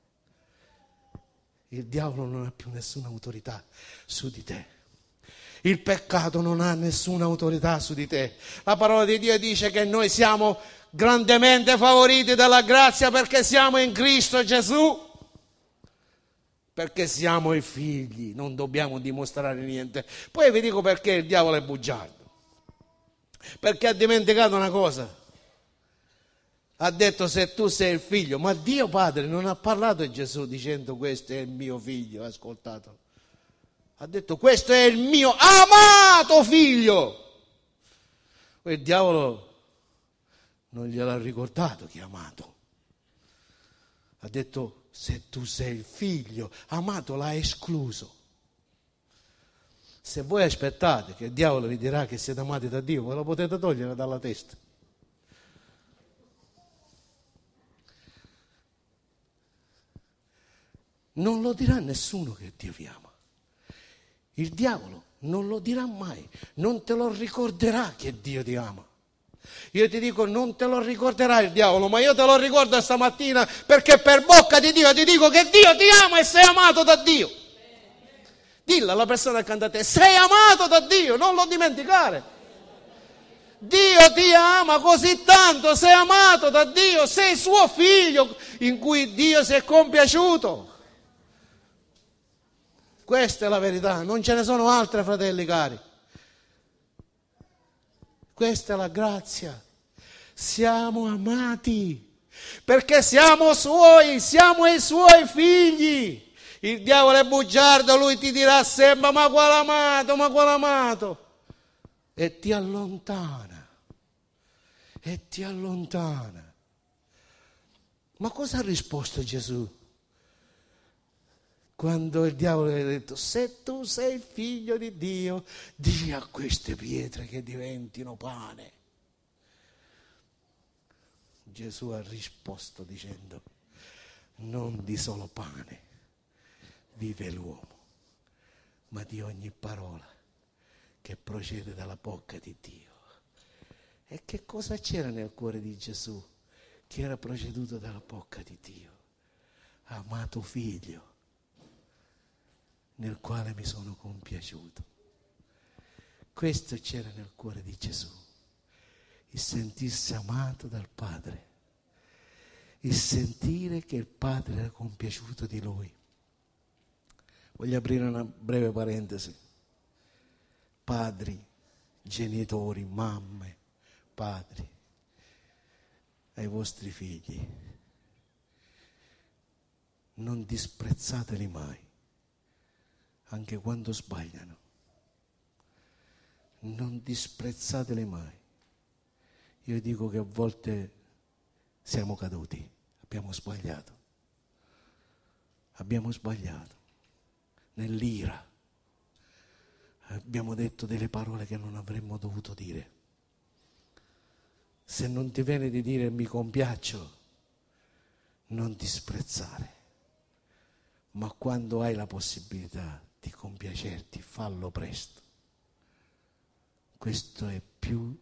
Il diavolo non ha più nessuna autorità su di te. Il peccato non ha nessuna autorità su di te. La parola di Dio dice che noi siamo grandemente favoriti dalla grazia perché siamo in Cristo Gesù. Perché siamo i figli, non dobbiamo dimostrare niente. Poi vi dico perché il diavolo è bugiardo. Perché ha dimenticato una cosa. Ha detto: se tu sei il figlio, ma Dio Padre non ha parlato a Gesù dicendo: questo è il mio figlio, ascoltato. Ha detto: questo è il mio amato figlio. Il diavolo non gliel'ha ricordato che è amato. Ha detto: se tu sei il figlio, amato l'ha escluso. Se voi aspettate che il diavolo vi dirà che siete amati da Dio, ve lo potete togliere dalla testa. Non lo dirà nessuno che Dio vi ama. Il diavolo non lo dirà mai, non te lo ricorderà che Dio ti ama. Io ti dico, non te lo ricorderà il diavolo, ma io te lo ricordo stamattina, perché per bocca di Dio ti dico che Dio ti ama e sei amato da Dio. Dillo alla persona accanto a te, sei amato da Dio, non lo dimenticare. Dio ti ama così tanto, sei amato da Dio, sei suo figlio in cui Dio si è compiaciuto. Questa è la verità, non ce ne sono altre, fratelli cari. Questa è la grazia. Siamo amati perché siamo suoi, siamo i suoi figli. Il diavolo è bugiardo, lui ti dirà sempre ma quale amato, e ti allontana, Ma cosa ha risposto Gesù? Quando il diavolo gli ha detto, se tu sei figlio di Dio, di a queste pietre che diventino pane. Gesù ha risposto dicendo, non di solo pane vive l'uomo, ma di ogni parola che procede dalla bocca di Dio. E che cosa c'era nel cuore di Gesù che era proceduto dalla bocca di Dio? Amato figlio, nel quale mi sono compiaciuto. Questo c'era nel cuore di Gesù, il sentirsi amato dal Padre, il sentire che il Padre era compiaciuto di lui. Voglio aprire una breve parentesi. Padri, genitori, mamme, padri, ai vostri figli, non disprezzateli mai, anche quando sbagliano. Non disprezzateli mai. Io dico che a volte siamo caduti, abbiamo sbagliato nell'ira, abbiamo detto delle parole che non avremmo dovuto dire. Se non ti viene di dire mi compiaccio, non disprezzare, ma quando hai la possibilità di compiacerti, fallo presto. Questo è più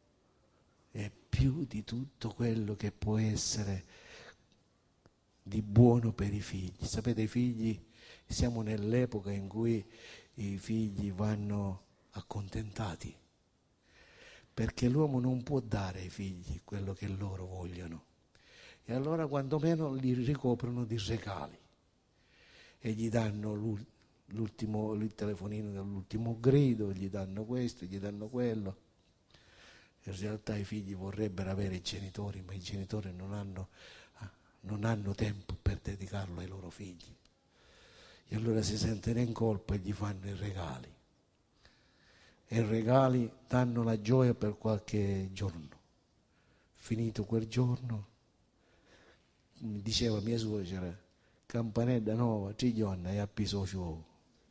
di tutto quello che può essere di buono per i figli. Sapete, i figli, siamo nell'epoca in cui i figli vanno accontentati, perché l'uomo non può dare ai figli quello che loro vogliono, e allora quantomeno li ricoprono di regali e gli danno il telefonino dell'ultimo grido, gli danno questo, gli danno quello. In realtà i figli vorrebbero avere i genitori, ma i genitori non hanno tempo per dedicarlo ai loro figli, e allora si sentono in colpa e gli fanno i regali, e i regali danno la gioia per qualche giorno. Finito quel giorno, mi diceva mia suocera, campanella nuova, triglionna e a piso.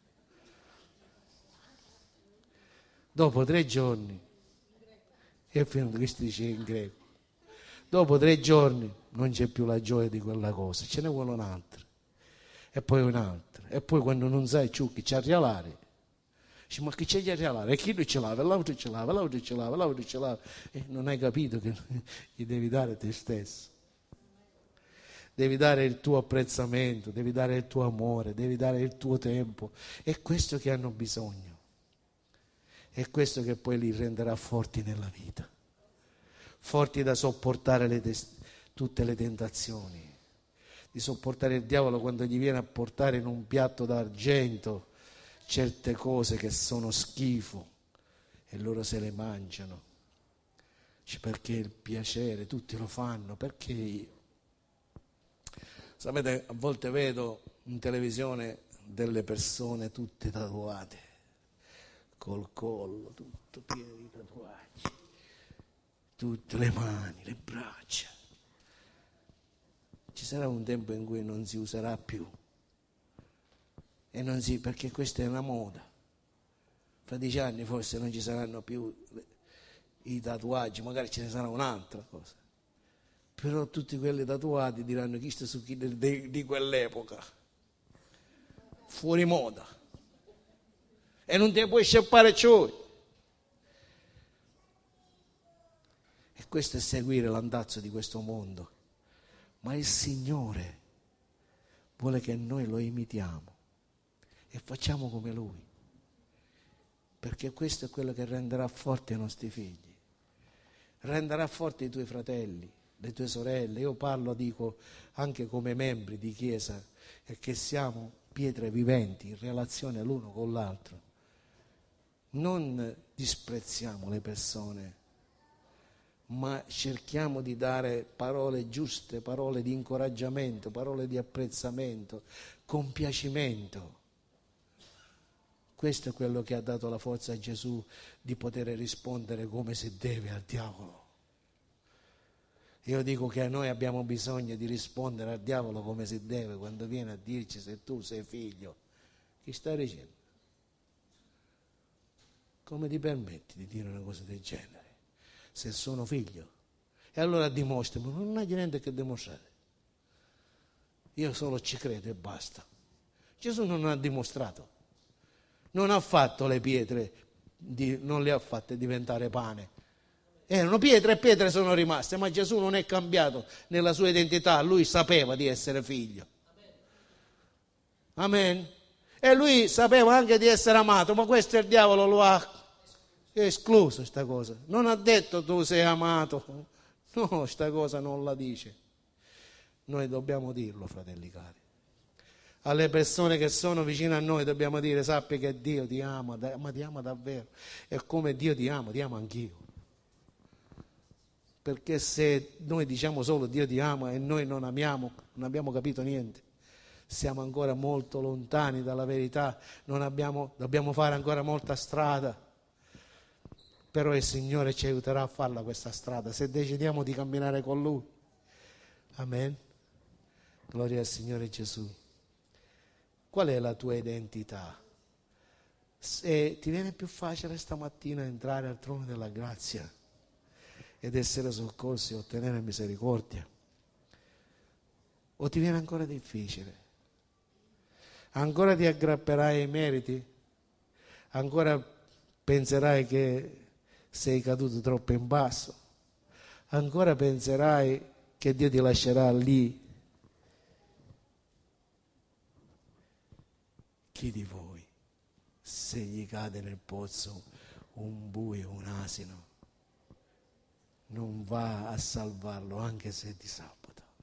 Dopo 3 giorni, e finito che si dice in greco, dopo 3 giorni non c'è più la gioia di quella cosa, ce ne vuole un'altra, e poi un'altra, e poi quando non sai più chi c'è a rialare, dici ma chi c'è a rialare? E chi lui ce l'ava, l'altro ce l'ava, e non hai capito che gli devi dare te stesso. Devi dare il tuo apprezzamento, devi dare il tuo amore, devi dare il tuo tempo. È questo che hanno bisogno. È questo che poi li renderà forti nella vita. Forti da sopportare tutte le tentazioni. Di sopportare il diavolo quando gli viene a portare in un piatto d'argento certe cose che sono schifo e loro se le mangiano. Perché il piacere, tutti lo fanno, perché io? Sapete, a volte vedo in televisione delle persone tutte tatuate, col collo tutto pieno di tatuaggi, tutte le mani, le braccia. Ci sarà un tempo in cui non si userà più, perché questa è una moda. Fra 10 anni forse non ci saranno più i tatuaggi, magari ce ne sarà un'altra cosa. Però tutti quelli tatuati diranno chi sta su chi di quell'epoca. fuori moda e non ti puoi scappare ciò. E questo è seguire l'andazzo di questo mondo. Ma il Signore vuole che noi lo imitiamo e facciamo come Lui, perché questo è quello che renderà forti i nostri figli, renderà forti i tuoi fratelli, le tue sorelle. Io parlo, dico, anche come membri di Chiesa, e che siamo pietre viventi in relazione l'uno con l'altro. Non disprezziamo le persone, ma cerchiamo di dare parole giuste, parole di incoraggiamento, parole di apprezzamento, compiacimento. Questo è quello che ha dato la forza a Gesù di poter rispondere come si deve al diavolo. Io dico che noi abbiamo bisogno di rispondere al diavolo come si deve quando viene a dirci se tu sei figlio. Chi stai dicendo? Come ti permetti di dire una cosa del genere? Se sono figlio. E allora dimostrami, non hai niente che dimostrare. Io solo ci credo e basta. Gesù non ha dimostrato, non ha fatto le pietre, non le ha fatte diventare pane. Erano pietre e pietre sono rimaste, ma Gesù non è cambiato nella sua identità, lui sapeva di essere figlio. Amen. E lui sapeva anche di essere amato, ma questo il diavolo lo ha escluso, questa cosa. Non ha detto tu sei amato. No, questa cosa non la dice. Noi dobbiamo dirlo, fratelli cari. Alle persone che sono vicine a noi dobbiamo dire: sappi che Dio ti ama, ma ti ama davvero. E come Dio ti ama anch'io. Perché se noi diciamo solo Dio ti ama e noi non amiamo, non abbiamo capito niente. Siamo ancora molto lontani dalla verità, dobbiamo fare ancora molta strada. Però il Signore ci aiuterà a farla questa strada, se decidiamo di camminare con Lui. Amen. Gloria al Signore Gesù. Qual è la tua identità? Se ti viene più facile stamattina entrare al trono della grazia ed essere soccorsi e ottenere misericordia, o ti viene ancora difficile? Ancora ti aggrapperai ai meriti? Ancora penserai che sei caduto troppo in basso? Ancora penserai che Dio ti lascerà lì? Chi di voi, se gli cade nel pozzo un buio, un asino, non va a salvarlo anche se è di sabato?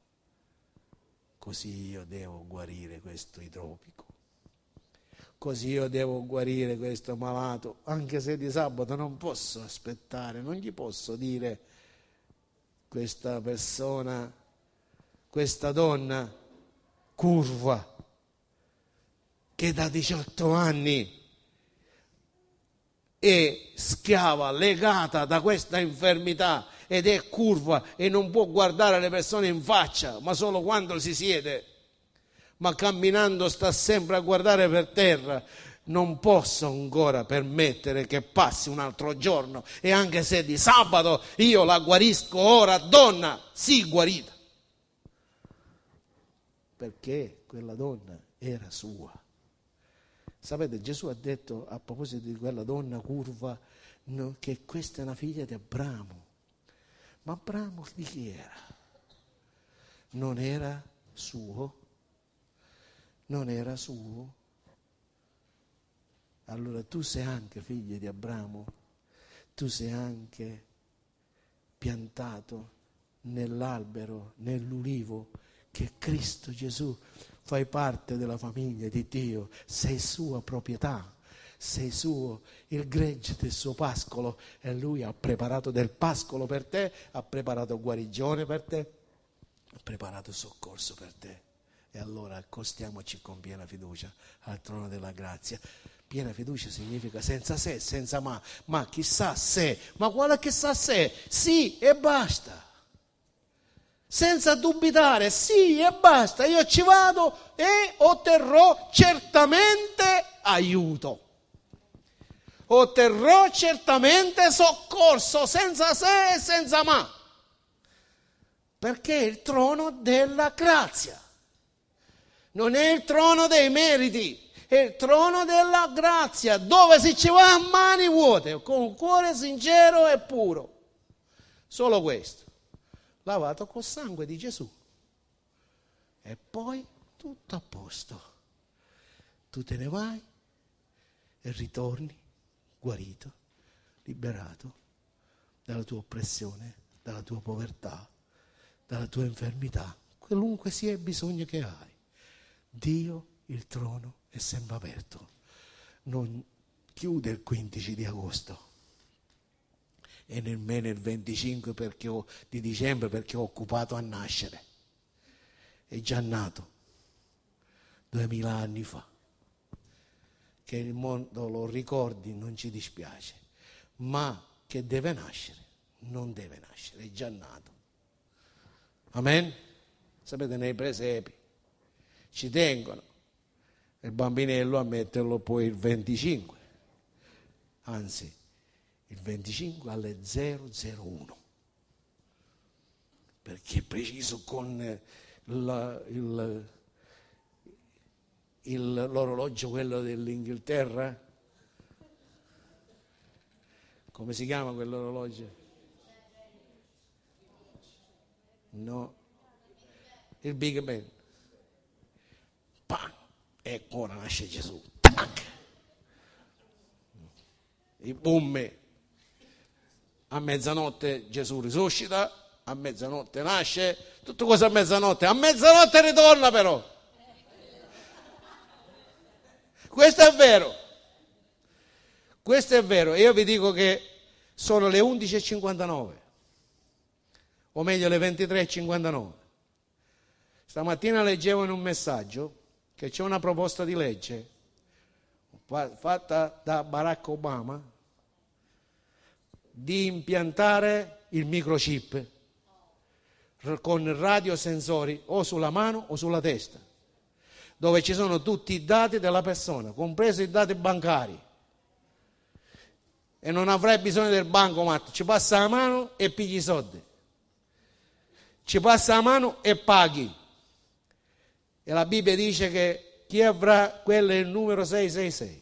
Così io devo guarire questo idropico, così io devo guarire questo malato, anche se di sabato non posso aspettare, non gli posso dire: questa persona, questa donna curva, che da 18 anni è schiava, legata da questa infermità ed è curva e non può guardare le persone in faccia, ma solo quando si siede, ma camminando sta sempre a guardare per terra. Non posso ancora permettere che passi un altro giorno, e anche se di sabato io la guarisco ora, donna, sii guarita, perché quella donna era sua. Sapete, Gesù ha detto a proposito di quella donna curva, no, che questa è una figlia di Abramo. Ma Abramo di chi era? Non era suo? Non era suo? Allora tu sei anche figlio di Abramo, tu sei anche piantato nell'albero, nell'ulivo che è Cristo Gesù. Fai parte della famiglia di Dio, sei sua proprietà, sei suo, il gregge del suo pascolo, e Lui ha preparato del pascolo per te, ha preparato guarigione per te, ha preparato soccorso per te. E allora accostiamoci con piena fiducia al trono della grazia. Piena fiducia significa senza se, senza ma chissà se, ma quale chissà se? Sì e basta. Senza dubitare, sì e basta, io ci vado e otterrò certamente aiuto, otterrò certamente soccorso, senza se e senza ma, perché è il trono della grazia, non è il trono dei meriti, È il trono della grazia, dove si ci va a mani vuote, con un cuore sincero e puro. Solo questo, lavato col sangue di Gesù. E poi tutto a posto. Tu te ne vai e ritorni guarito, liberato dalla tua oppressione, dalla tua povertà, dalla tua infermità, qualunque sia il bisogno che hai. Dio, il trono è sempre aperto. Non chiude il 15 di agosto e nemmeno il 25 di dicembre perché ho occupato a nascere. È già nato 2000 anni fa. Che il mondo lo ricordi non ci dispiace, ma che deve nascere, non deve nascere, è già nato. Amen? Sapete, nei presepi ci tengono il bambinello a metterlo poi il 25, anzi il 25 alle 001, perché è preciso con l'orologio quello dell'Inghilterra. Come si chiama quell'orologio? No, il Big Ben. Pam! E ora nasce Gesù. Tac! I boom. A mezzanotte Gesù risuscita, a mezzanotte nasce, tutto cosa a mezzanotte ritorna però. Questo è vero, io vi dico che sono le 11:59, o meglio le 23:59. Stamattina leggevo in un messaggio che c'è una proposta di legge fatta da Barack Obama di impiantare il microchip con radiosensori o sulla mano o sulla testa, dove ci sono tutti i dati della persona, compresi i dati bancari. E non avrai bisogno del bancomat, ci passa la mano e pigli i soldi. Ci passa la mano e paghi. E la Bibbia dice che chi avrà quello è il numero 666.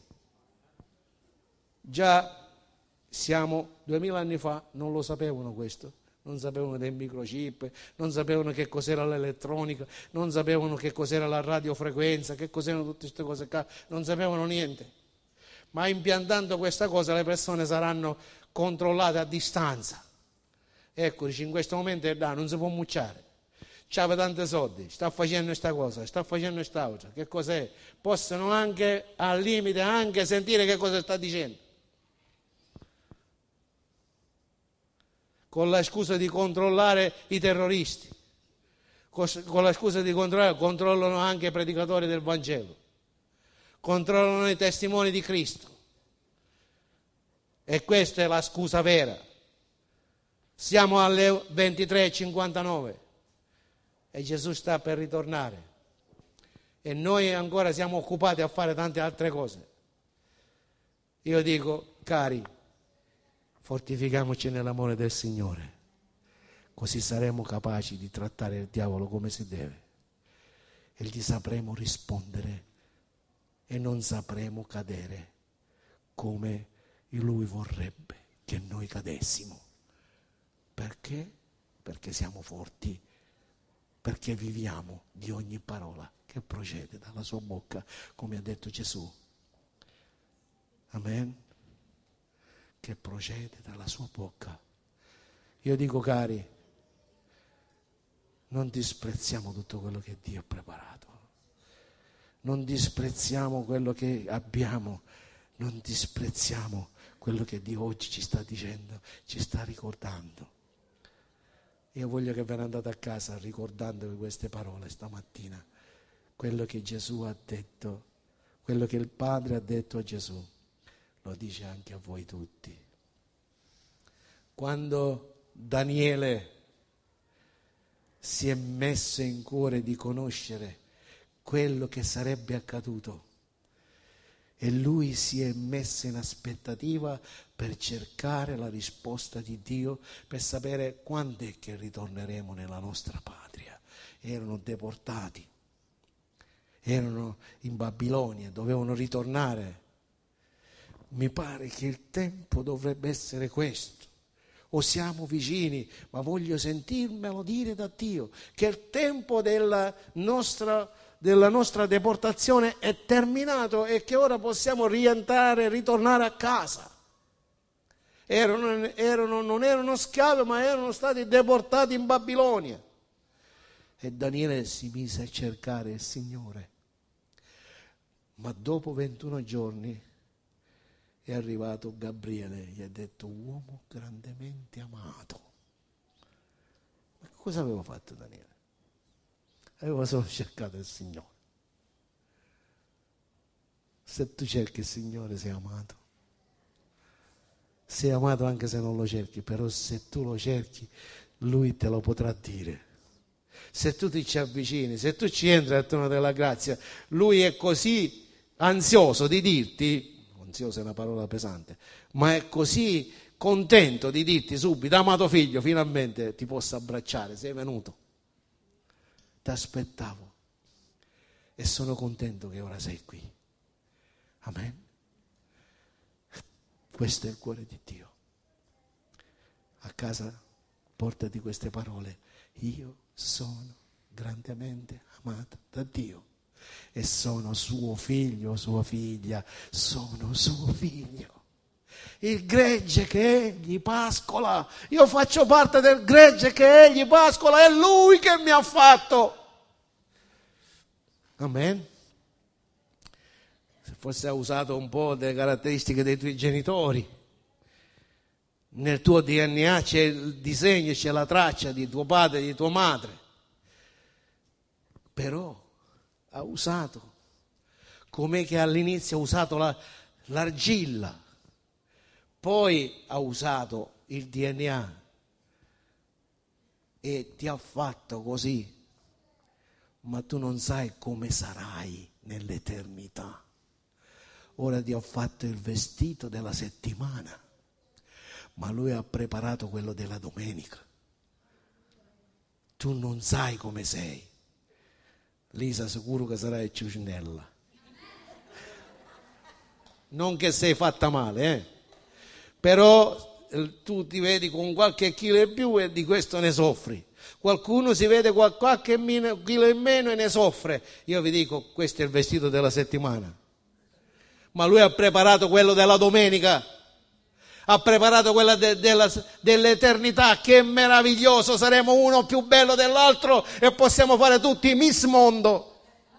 Già siamo 2000 anni fa, non lo sapevano questo. Non sapevano del microchip, non sapevano che cos'era l'elettronica, non sapevano che cos'era la radiofrequenza, che cos'erano tutte queste cose qua, non sapevano niente. Ma impiantando questa cosa le persone saranno controllate a distanza. Eccoci, in questo momento non si può mucciare. C'aveva tanti soldi, sta facendo questa cosa, sta facendo quest'altra, che cos'è? Possono anche, al limite, anche sentire che cosa sta dicendo. Con la scusa di controllare i terroristi, con la scusa di controllano anche i predicatori del Vangelo, controllano i testimoni di Cristo. E questa è la scusa vera. Siamo alle 23:59 e Gesù sta per ritornare e noi ancora siamo occupati a fare tante altre cose. Io dico, cari, fortifichiamoci nell'amore del Signore, così saremo capaci di trattare il diavolo come si deve e gli sapremo rispondere e non sapremo cadere come lui vorrebbe che noi cadessimo. Perché? Perché siamo forti, perché viviamo di ogni parola che procede dalla sua bocca, come ha detto Gesù. Amen? Che procede dalla sua bocca. Io dico, cari, non disprezziamo tutto quello che Dio ha preparato, non disprezziamo quello che abbiamo, non disprezziamo quello che Dio oggi ci sta dicendo, ci sta ricordando. Io voglio che ve ne andate a casa ricordandovi queste parole stamattina, quello che Gesù ha detto, quello che il Padre ha detto a Gesù, lo dice anche a voi tutti. Quando Daniele si è messo in cuore di conoscere quello che sarebbe accaduto e lui si è messo in aspettativa per cercare la risposta di Dio, per sapere quando è che ritorneremo nella nostra patria. Erano deportati erano in Babilonia, dovevano ritornare. Mi pare che il tempo dovrebbe essere questo. O siamo vicini, ma voglio sentirmelo dire da Dio, che il tempo della nostra deportazione è terminato e che ora possiamo ritornare a casa. Non erano schiavi, ma erano stati deportati in Babilonia. E Daniele si mise a cercare il Signore. Ma dopo 21 giorni è arrivato Gabriele, gli ha detto: uomo grandemente amato. Ma cosa aveva fatto Daniele? Aveva solo cercato il Signore. Se tu cerchi il Signore sei amato. Sei amato anche se non lo cerchi, però se tu lo cerchi, Lui te lo potrà dire. Se tu ti ci avvicini, se tu ci entri al trono della grazia, Lui è così ansioso di dirti, ansioso è una parola pesante, ma è così contento di dirti subito: amato figlio, finalmente ti posso abbracciare, sei venuto, ti aspettavo e sono contento che ora sei qui. Amen. Questo è il cuore di Dio. A casa portati queste parole: io sono grandemente amato da Dio e sono suo figlio, sua figlia, sono suo figlio. Il gregge che egli pascola, io faccio parte del gregge che egli pascola, è lui che mi ha fatto. Amen. Se forse ha usato un po' delle caratteristiche dei tuoi genitori, nel tuo DNA c'è il disegno, c'è la traccia di tuo padre e di tua madre, però ha usato, com'è che all'inizio ha usato l'argilla, poi ha usato il DNA e ti ha fatto così, ma tu non sai come sarai nell'eternità. Ora ti ho fatto il vestito della settimana, ma lui ha preparato quello della domenica. Tu non sai come sei. Lisa, sicuro che sarai ciucinella. Non che sei fatta male, però tu ti vedi con qualche chilo in più e di questo ne soffri. Qualcuno si vede qualche chilo in meno e ne soffre. Io vi dico, questo è il vestito della settimana. Ma lui ha preparato quello della domenica, ha preparato quella dell'eternità, che è meraviglioso, saremo uno più bello dell'altro e possiamo fare tutti Miss Mondo.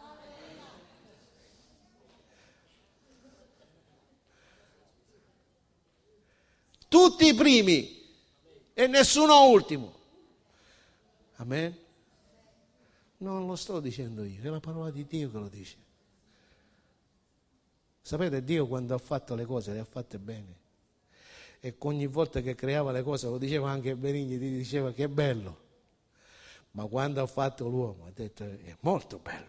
Tutti i primi e nessuno ultimo. Amen. Non lo sto dicendo io, è la parola di Dio che lo dice. Sapete, Dio quando ha fatto le cose le ha fatte bene, e ogni volta che creava le cose, lo diceva anche Benigni, ti diceva che è bello, ma quando ha fatto l'uomo ha detto è molto bello.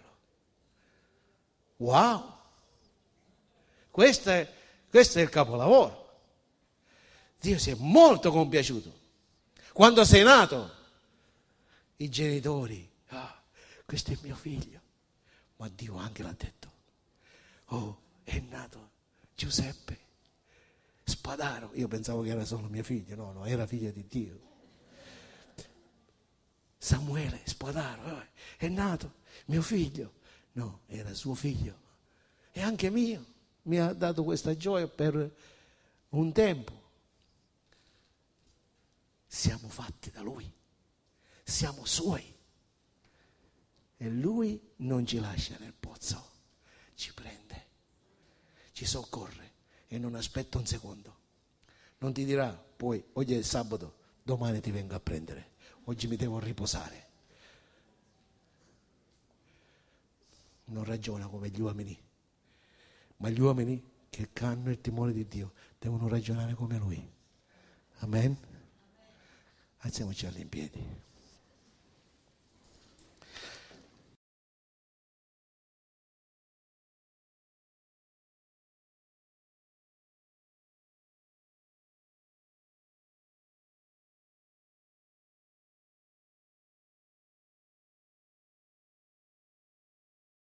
Wow, questo è il capolavoro. Dio si è molto compiaciuto. Quando sei nato, i genitori, questo è mio figlio, ma Dio anche l'ha detto, è nato Giuseppe Spadaro. Io pensavo che era solo mio figlio, no, era figlio di Dio. Samuele Spadaro, è nato mio figlio, no, era suo figlio e anche mio. Mi ha dato questa gioia per un tempo. Siamo fatti da Lui, siamo Suoi e Lui non ci lascia nel pozzo, ci prende, ci soccorre e non aspetta un secondo. Non ti dirà poi oggi è il sabato, domani ti vengo a prendere, oggi mi devo riposare. Non ragiona come gli uomini, ma gli uomini che hanno il timore di Dio devono ragionare come Lui. Amen. Alziamoci all'impiedi.